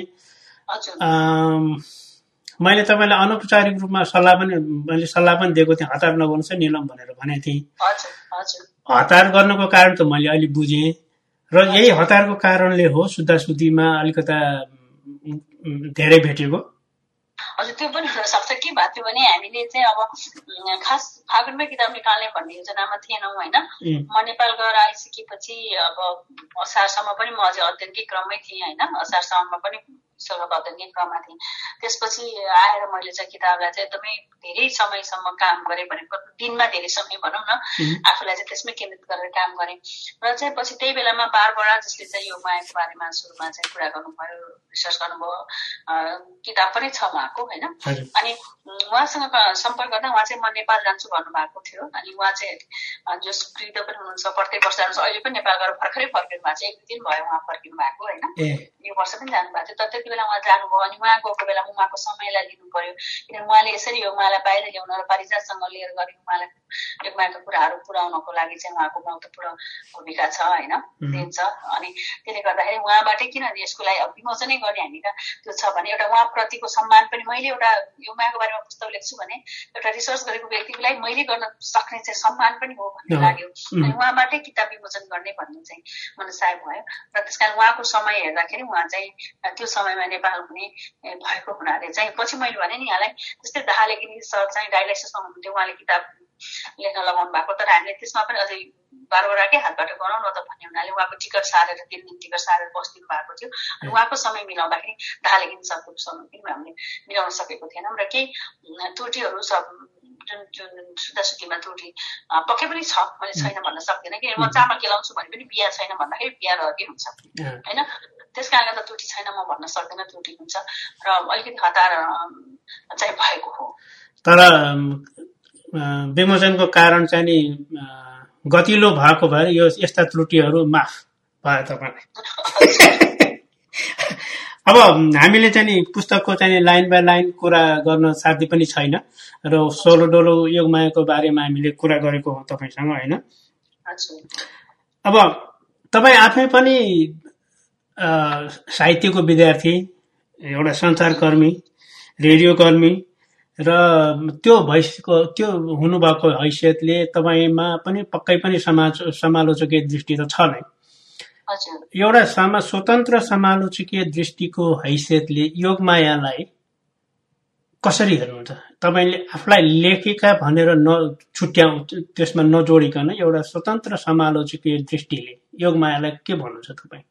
मैले तपाईँलाई अनौपचारिक रूपमा सल्लाह पनि मैले सल्लाह पनि दिएको थिएँ, हतार नगर्नुहोस् निलम भनेर भनेको थिएँ। हतार गर्नुको कारण त मैले अहिले बुझेँ र यही हतारको कारणले हो शुद्धाशुद्धिमा अलिकता धेरै भेटेको। हजुर त्यो पनि हुनसक्छ। के भएको थियो भने हामीले चाहिँ अब खास फागुनमै किताब निकाल्ने भन्ने योजनामा थिएनौँ होइन। म नेपाल गएर आइसकेपछि अब असारसम्म पनि म अझै अध्ययनकै क्रममै थिएँ होइन, असारसम्ममा पनि पुस्तकको अध्ययनकै क्रममा थिएँ। त्यसपछि आएर मैले चाहिँ किताबलाई चाहिँ एकदमै धेरै समयसम्म काम गरेँ भनेको दिनमा धेरै समय भनौँ न आफूलाई चाहिँ त्यसमै केन्द्रित गरेर काम गरेँ। र चाहिँ पछि त्यही बेलामा बारबरा जसले चाहिँ यो मायाको बारेमा सुरुमा चाहिँ कुरा गर्नुभयो, रिसर्च गर्नुभयो, किताब पनि छ उहाँको होइन। अनि उहाँसँग सम्पर्क गर्दा उहाँ चाहिँ म नेपाल जान्छु भन्नुभएको थियो। अनि उहाँ चाहिँ जो सुकृत पनि हुनुहुन्छ, प्रत्येक वर्ष जानुहुन्छ, अहिले पनि नेपाल गएर भर्खरै फर्किनु भएको छ, एक दुई दिन भयो उहाँ फर्किनु भएको होइन, यो वर्ष पनि जानुभएको थियो। तर त्यति बेला उहाँ जानुभयो अनि उहाँ गएको बेला उहाँको समयलाई लिनु पर्यो किनभने उहाँले यसरी योगमायालाई बाहिर ल्याउन र पारिजातसँग लिएर गरी उहाँलाई योगमायाका कुराहरू पुर्याउनको लागि चाहिँ उहाँको महत्त्वपूर्ण भूमिका छ होइन दिन्छ अनि त्यसले गर्दाखेरि उहाँबाटै किन यसको लागि विमोचनै गर्ने हामी त त्यो छ भने एउटा उहाँप्रतिको सम्मान पनि मैले एउटा योगमायाको बारेमा पुस्तक लेख्छु भने एउटा रिसर्च गरेको व्यक्तिलाई मैले गर्न सक्ने चाहिँ सम्मान पनि हो भन्ने लाग्यो अनि उहाँबाटै किताब विमोचन गर्ने भन्ने चाहिँ मनसाय भयो र त्यस कारण उहाँको समय हेर्दाखेरि उहाँ चाहिँ त्यो समयमा नेपाल हुने भएको हुनाले चाहिँ पछि मैले भने नि यहाँलाई जस्तै दाहाले गिरी सर चाहिँ डायलाइसिसमा हुनुहुन्थ्यो उहाँले किताब लेख्न लगाउनु भएको तर हामीले त्यसमा पनि अझै बारवटाकै हातबाट गरौँ न त भन्ने हुनाले उहाँको टिकट सारेर तिन दिन टिकट सारेर बस्दिनु भएको थियो अनि उहाँको समय मिलाउँदाखेरि दाहाले गिरी सरको समय पनि हामीले मिलाउन सकेको थिएनौँ र केही त्रुटिहरू सब जुन जुन सुधासुकीमा त्रुटि पक्कै पनि छ मैले छैन भन्न सक्दिनँ कि म चामल केलाउँछु भने पनि बिहा छैन भन्दाखेरि बिहा रहकै हुन्छ होइन त्यस कारणले त त्रुटि छैन म भन्न सक्दिनँ त्रुटि हुन्छ र अलिकति हतार चाहिँ भएको हो तर विमोचनको कारण चाहिँ नि गतिलो भएको भएर यो यस्ता त्रुटिहरू माफ भयो तपाईँलाई अब हामीले चाहिँ नि पुस्तकको चाहिँ लाइन बाई लाइन कुरा गर्न साध्य पनि छैन र सोलो डोलो योगमायाको बारेमा हामीले कुरा गरेको हो तपाईँसँग होइन अब तपाईँ आफै पनि साहित्यको विद्यार्थी एउटा सञ्चारकर्मी रेडियोकर्मी र त्यो भइसको त्यो हुनुभएको हैसियतले तपाईँमा पनि पक्कै पनि समाज समालोचकीय दृष्टि त छ नै एउटा समा स्वतन्त्र समालोचकीय दृष्टिको हैसियतले योगमायालाई कसरी हेर्नुहुन्छ तपाईँले आफूलाई लेखेका भनेर न छुट्याउ त्यसमा नजोडिकन एउटा स्वतन्त्र समालोचकीय दृष्टिले योगमायालाई के भन्नुहुन्छ तपाईँ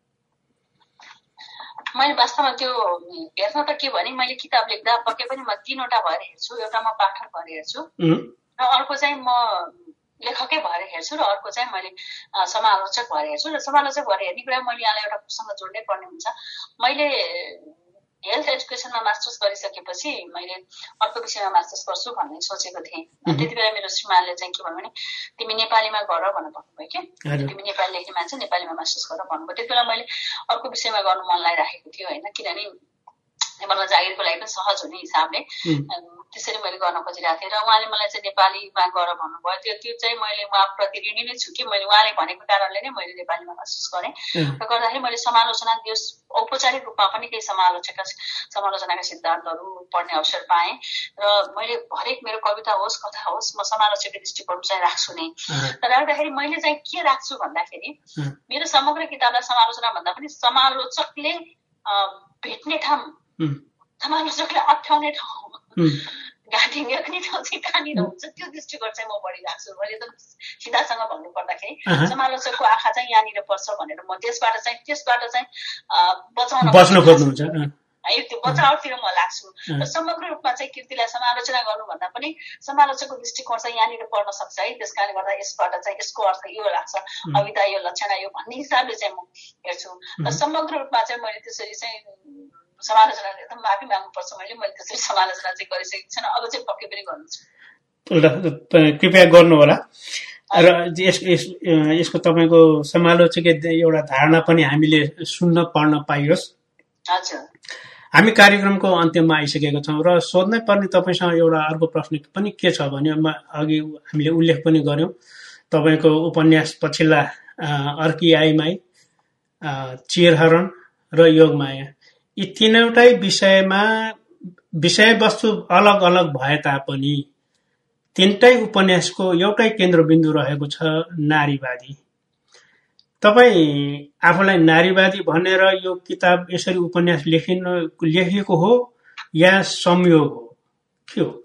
मैले वास्तवमा त्यो हेर्न त के भने मैले किताब लेख्दा पक्कै पनि म तीनवटा भएर हेर्छु एउटा म पाठक भएर हेर्छु र अर्को चाहिँ म लेखकै भएर हेर्छु र अर्को चाहिँ मैले समालोचक भएर हेर्छु र समालोचक भएर हेर्ने कुरा मैले यहाँलाई एउटा प्रसङ्ग जोड्नै पर्ने हुन्छ मैले हेल्थ एजुकेसनमा मास्टर्स गरिसकेपछि मैले अर्को विषयमा मास्टर्स गर्छु भन्ने सोचेको थिएँ त्यति बेला मेरो श्रीमानले चाहिँ के भन्नु भने तिमी नेपालीमा गर भनेर भन्नुभयो कि तिमी नेपाली लेख्ने मान्छे नेपालीमा मास्टर्स गर भन्नुभयो त्यति बेला मैले अर्को विषयमा गर्नु मन लागिराखेको थियो होइन किनभने नेपालमा जागिरको लागि पनि सहज हुने हिसाबले त्यसरी मैले गर्न खोजिरहेको थिएँ र उहाँले मलाई चाहिँ नेपालीमा गर भन्नुभयो त्यो त्यो चाहिँ मैले उहाँप्रति ऋणी नै छु कि मैले उहाँले भनेको कारणले नै मैले नेपालीमा महसुस गरेँ र गर्दाखेरि मैले समालोचना त्यो औपचारिक रूपमा पनि केही समालोचका समालोचनाका सिद्धान्तहरू पढ्ने अवसर पाएँ र मैले हरेक मेरो कविता होस् कथा होस् म समालोचकीय दृष्टिकोण चाहिँ राख्छु नै र राख्दाखेरि मैले चाहिँ के राख्छु भन्दाखेरि मेरो समग्र किताबलाई समालोचना भन्दा पनि समालोचकले भेट्ने ठाउँ समालोचकले अप्ठ्याउने ठाउँ घाँटी लेख्ने ठाउँ चाहिँ कहाँनिर हुन्छ त्यो दृष्टिकोण चाहिँ म बढी राख्छु मैले त सिधासँग भन्नु पर्दाखेरि समालोचकको आँखा चाहिँ यहाँनिर पर्छ भनेर म त्यसबाट चाहिँ त्यसबाट चाहिँ बचाउन बच्न खोज्नुहुन्छ है त्यो बचावतिर म लाग्छु र समग्र रूपमा चाहिँ कृतिलाई समालोचना गर्नुभन्दा पनि समालोचकको दृष्टिकोण चाहिँ यहाँनिर पर्न सक्छ है त्यस कारणले गर्दा यसबाट चाहिँ यसको अर्थ यो लाग्छ कविता यो लक्षण यो भन्ने हिसाबले चाहिँ म हेर्छु र समग्र रूपमा चाहिँ मैले त्यसरी चाहिँ समालोचना एकदम माफी माग्नुपर्छ मैले मैले त्यसरी समालोचना चाहिँ गरिसकेको छैन अब चाहिँ पक्कै पनि गर्छु कृपया गर्नु होला र यसको तपाईँको समालोचकीय एउटा धारणा पनि हामीले सुन्न पढ्न पाइयोस् हजुर हामी कार्यक्रमको अन्त्यमा आइसकेका छौँ र सोध्नै पर्ने तपाईँसँग एउटा अर्को प्रश्न पनि के छ भने अघि हामीले उल्लेख पनि गर्यौं तपाईँको उपन्यास पछिल्ला अर्की आइमाई चिरहरण र योगमाया यी तीनवटै विषयमा विषयवस्तु अलग अलग भए तापनि तीनटै उपन्यासको एउटै केन्द्रबिन्दु रहेको छ नारीवादी तपाईँ आफूलाई नारीवादी भनेर यो किताब यसरी उपन्यास लेखिन लेखिएको हो या संयोग हो के हो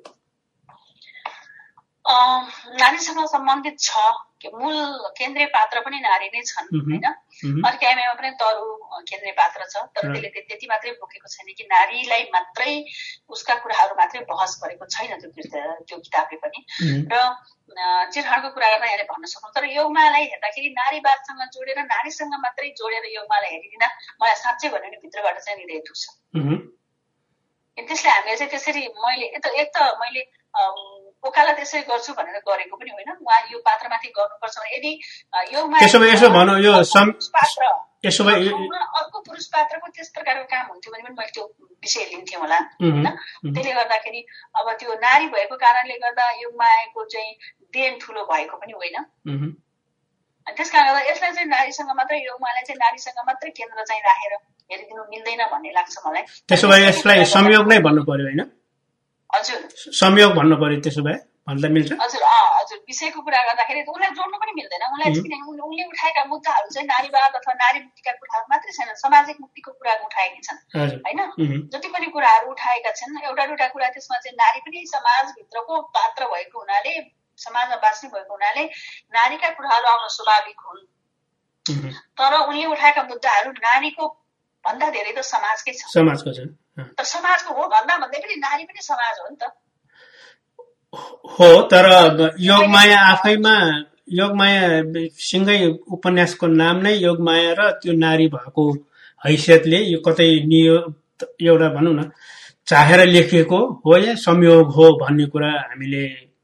नारीसँग सम्बन्धित छ कि मूल केन्द्रीय पात्र पनि नारी नै छन् हैन अर्को आइमाईमा पनि तरु केन्द्रीय पात्र छ तर त्यसले त्यति मात्रै बोकेको छैन कि नारीलाई मात्रै उसका कुराहरू मात्रै बहस गरेको छैन त्यो त्यो किताबले पनि र चिरहरणको कुरा गर्दा यहाँले भन्न सक्छौँ तर योगमायालाई हेर्दाखेरि नारीवादसँग जोडेर नारीसँग मात्रै जोडेर योगमायालाई हेरिदिँदा मलाई साँच्चै भन्यो भने भित्रबाट चाहिँ हृदय दुख्छ त्यसले हामीले चाहिँ त्यसरी मैले एक त मैले ओकाला त्यसै गर्छु भनेर गरेको पनि होइन उहाँ यो पात्रमाथि गर्नुपर्छ भने यदि योगमाया त्यसो भए यसो भनौँ यो पात्र यसो भए अर्को पुरुष पात्रको त्यस प्रकारको काम हुन्थ्यो भने पनि मैले त्यो विषय लिन्थेँ होला होइन। त्यसले गर्दाखेरि अब त्यो नारी भएको कारणले गर्दा योगमायाको चाहिँ देन ठुलो भएको पनि होइन। त्यस कारणले गर्दा यसलाई चाहिँ नारीसँग मात्रै योगमायालाई चाहिँ नारीसँग मात्रै केन्द्र चाहिँ राखेर हेरिदिनु मिल्दैन भन्ने लाग्छ मलाई। त्यसो भए यसलाई संयोग नै भन्नु पर्यो होइन? हजुर संयोग भन्नु पर्यो त्यसो भए भन्दा मिल्छ? हजुर अँ हजुर विषयको कुरा गर्दाखेरि उसलाई जोड्नु पनि मिल्दैन। उसलाई किनभने उनले उठाएका मुद्दाहरू चाहिँ नारीवाद अथवा नारी मुक्तिका कुराहरू मात्रै छैन, सामाजिक मुक्तिको कुरा उठाएकी छन् होइन। जति पनि कुराहरू उठाएका छन् एउटा दुईवटा कुरा त्यसमा चाहिँ नारी पनि समाजभित्रको पात्र भएको हुनाले समाजमा बाँच्ने भएको हुनाले नारीका कुराहरू आउन स्वाभाविक हुन्। तर उनले उठाएका मुद्दाहरू नारीको भन्दा धेरै त समाजकै छ, समाजको छ। तर समाजको हो भन्दा भन्दै पनि नारी पनि समाज हो नि त। हो, तर योगमाया आफैमा योगमाया सँगै उपन्यासको नाम नै योगमाया र त्यो नारी भएको हैसियतले यो कतै नियो एउटा भनौँ न चाहेर लेखिएको हो या संयोग हो भन्ने कुरा हामीले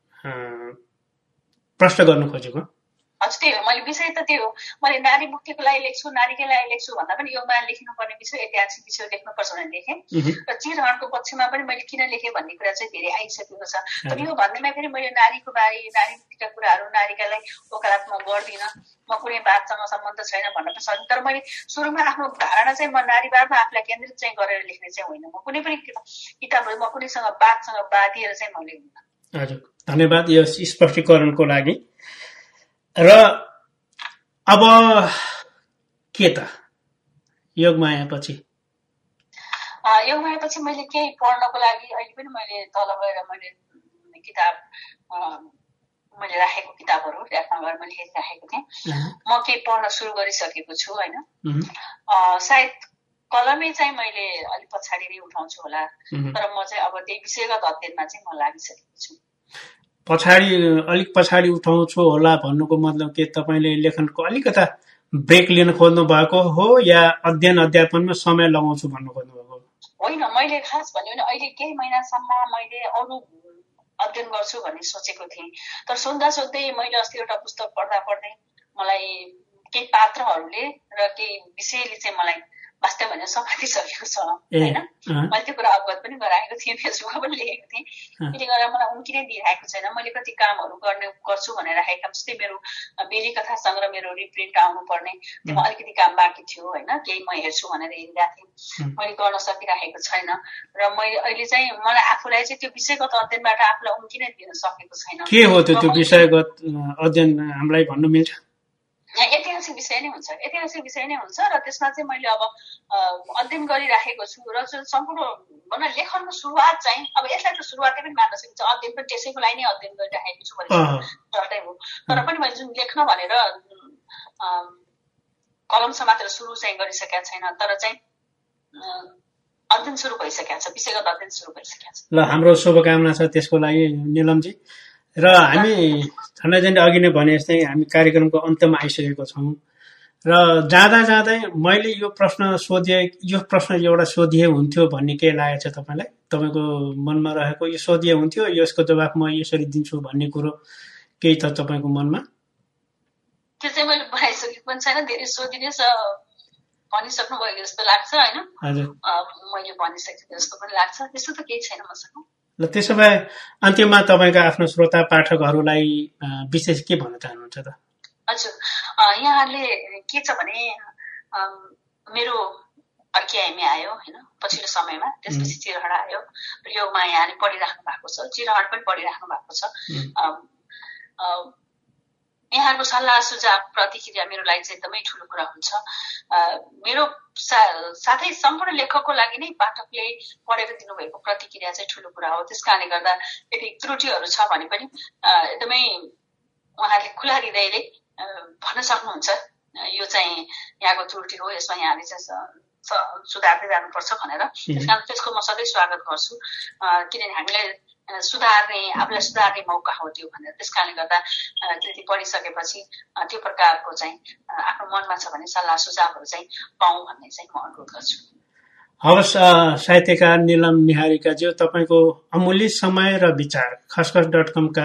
प्रश्न गर्न खोजेको। हजुर त्यही हो, मैले विषय त त्यो हो। मैले नारी मुक्तिको लागि लेख्छु नारीकै लागि लेख्छु भन्दा पनि योगमाया लेख्नुपर्ने विषय ऐतिहासिक विषय लेख्नुपर्छ भनेर लेखेँ र चिरहरणको पक्षमा पनि मैले किन लेखेँ भन्ने कुरा चाहिँ धेरै आइसकेको छ। तर यो भन्दैमा फेरि मैले नारीको बारे नारी मुक्तिका कुराहरू नारीका लागि वकालत म गर्दिनँ, म कुनै वादसँग सम्बन्ध छैन भन्न पनि सक्दिनँ। तर मैले सुरुमा आफ्नो धारणा चाहिँ म नारीवादमा आफूलाई केन्द्रित चाहिँ गरेर लेख्ने चाहिँ होइन। म कुनै पनि किताबहरू म कुनैसँग वादसँग बाँधिएर चाहिँ म लेख्दिनँ। हजुर धन्यवाद यो स्पष्टीकरणको लागि। र अब के त योगमाया पछि योगमाया पछि मैले केही पढ्नको लागि अहिले पनि मैले तल गएर मैले किताब मैले राखेको किताबहरू ऱ्याकमा गएर मैले हेरिराखेको थिएँ। म केही पढ्न सुरु गरिसकेको छु होइन। सायद कलमै चाहिँ मैले अलिक पछाडि नै उठाउँछु होला, तर म चाहिँ अब त्यही विषयगत अध्ययनमा चाहिँ म लागिसकेको छु। पछाडि अलिक पछाडि उठाउँछु होला भन्नुको मतलब के तपाईँले लेखनको अलिकता ब्रेक लिन खोज्नु भएको हो या अध्ययन अध्यापनमा समय लगाउँछु भन्नु खोज्नु भएको होइन? मैले खास भन्यो भने अहिले केही महिनासम्म मैले अरू अध्ययन गर्छु भन्ने सोचेको थिएँ। तर सोच्दा सोच्दै मैले अस्ति एउटा पुस्तक पढ्दा पढ्दै मलाई केही पात्रहरूले र केही विषयले चाहिँ मलाई वास्तव भने समातिसकेको छ होइन। मैले त्यो कुरा अवगत पनि गराएको थिएँ, फेसबुकमा पनि लेखेको थिएँ। त्यसले गर्दा मलाई उम्किनै दिइरहेको छैन। मैले कति कामहरू गर्ने गर्छु भनेर राखेका जस्तै मेरो बेली कथा सङ्ग्रह मेरो रिप्रिन्ट आउनु पर्ने त्यसमा अलिकति काम बाँकी थियो होइन। केही म हेर्छु भनेर हेरिरहेको थिएँ, मैले गर्न सकिरहेको छैन। र मैले अहिले चाहिँ मलाई आफूलाई चाहिँ त्यो विषयगत अध्ययनबाट आफूलाई उम्किनै दिन सकेको छैन। के हो त्यो त्यो विषयगत अध्ययन हामीलाई भन्नु मिल्छ? ऐतिहासिक विषय नै हुन्छ, ऐतिहासिक विषय नै हुन्छ र त्यसमा चाहिँ मैले अब अध्ययन गरिराखेको छु र सम्पूर्ण भनौँ लेखनको सुरुवात चाहिँ अब यसलाई त सुरुवातै पनि मान्न सकिन्छ, अध्ययन पनि त्यसैको लागि नै अध्ययन गरिराखेको छु भन्ने गर्दै हो। तर पनि मैले जुन लेख्न भनेर कलम समातेर सुरु चाहिँ गरिसकेका छैन, तर चाहिँ अध्ययन सुरु भइसकेको छ, विषयगत अध्ययन सुरु भइसकेको छ। ल हाम्रो शुभकामना छ त्यसको लागि निलमजी। र हामी झन्डै झन्डै अघि नै भने जस्तै हामी कार्यक्रमको अन्त्यमा आइसकेको छौँ र जाँदा जाँदै मैले यो प्रश्न सोधे यो प्रश्न एउटा सोधिए हुन्थ्यो भन्ने के लागेको छ तपाईँलाई? तपाईँको मनमा रहेको यो सोधिए हुन्थ्यो यसको जवाफ म यसरी दिन्छु भन्ने कुरो केही छ तपाईँको मनमा? त्यो चाहिँ मैले बनाइसकेको पनि छैन, धेरै सोधिने भनिसक्नु भएको जस्तो लाग्छ होइन। हजुर मैले भनिसकेको जस्तो पनि लाग्छ, त्यस्तो त केही छैन मसँग। ल त्यसो भए अन्त्यमा तपाईँका आफ्नो श्रोता पाठकहरूलाई विशेष के भन्न चाहनुहुन्छ त? हजुर यहाँहरूले के छ भने मेरो अर्की एमए आयो होइन पछिल्लो समयमा, त्यसपछि चिरहरण आयो र योगमा यहाँले पढिराख्नु भएको छ, चिरहरण पनि पढिराख्नु भएको छ। यहाँहरूको सल्लाह सुझाव प्रतिक्रिया मेरो लागि चाहिँ एकदमै ठुलो कुरा हुन्छ। मेरो सा, साथै सम्पूर्ण लेखकको लागि नै पाठकले पढेर दिनुभएको प्रतिक्रिया चाहिँ ठुलो कुरा हो। त्यस कारणले गर्दा यदि त्रुटिहरू छ भने पनि एकदमै उहाँहरूले खुला हृदयले भन्न सक्नुहुन्छ यो चाहिँ यहाँको त्रुटि हो, यसमा यहाँले चाहिँ सुधार्दै जानुपर्छ भनेर। त्यस कारण त्यसको म सधैँ स्वागत गर्छु, किनभने हामीलाई सुधार्ने आफूलाई सुधार्ने मौका हो त्यो भनेर। त्यस कारणले गर्दा त्यति पढिसकेपछि त्यो प्रकारको चाहिँ आफ्नो मनमा छ भने सल्लाह सुझावहरू चाहिँ पाऊँ भन्ने चाहिँ म अनुरोध गर्छु। हवस् साहित्यकार निलम निहारीकाज्यू, तपाईँको अमूल्य समय र विचार खसखस डट कमका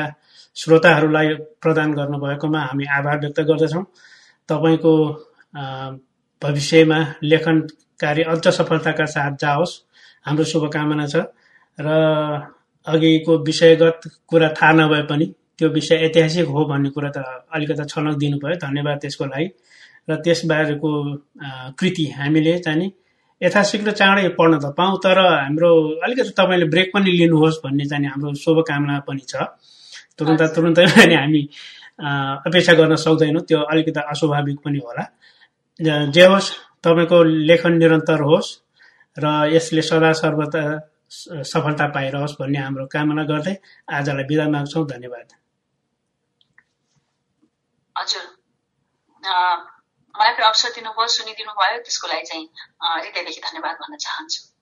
श्रोताहरूलाई प्रदान गर्नुभएकोमा हामी आभार व्यक्त गर्दछौँ। तपाईँको भविष्यमा लेखन कार्य अझ सफलताका साथ जाओस्, हाम्रो शुभकामना छ। र अघिको विषयगत कुरा थाहा नभए पनि त्यो विषय ऐतिहासिक हो भन्ने कुरा त अलिकति छलक दिनु भयो, धन्यवाद त्यसको लागि। र त्यसबारेको कृति हामीले चाहिँ यथाशीघ्र चाँडै पढ्न त पाऊँ, तर हाम्रो अलिकति तपाईँले ब्रेक पनि लिनुहोस् भन्ने चाहिँ हाम्रो शुभकामना पनि छ। तुरुन्त तुरुन्तै पनि हामी अपेक्षा गर्न सक्दैनौँ, त्यो अलिकति अस्वाभाविक पनि होला। जे होस्, तपाईँको लेखन निरन्तर होस् र यसले सदा सर्वदा सफलता पाइरहोस् भन्ने हाम्रो कामना गर्दै आजलाई बिदा माग्छौँ। धन्यवाद। हजुर, मलाई पनि अवसर दिनुभयो, सुनिदिनु भयो, त्यसको लागि चाहिँ हृदयदेखि धन्यवाद भन्न चाहन्छु।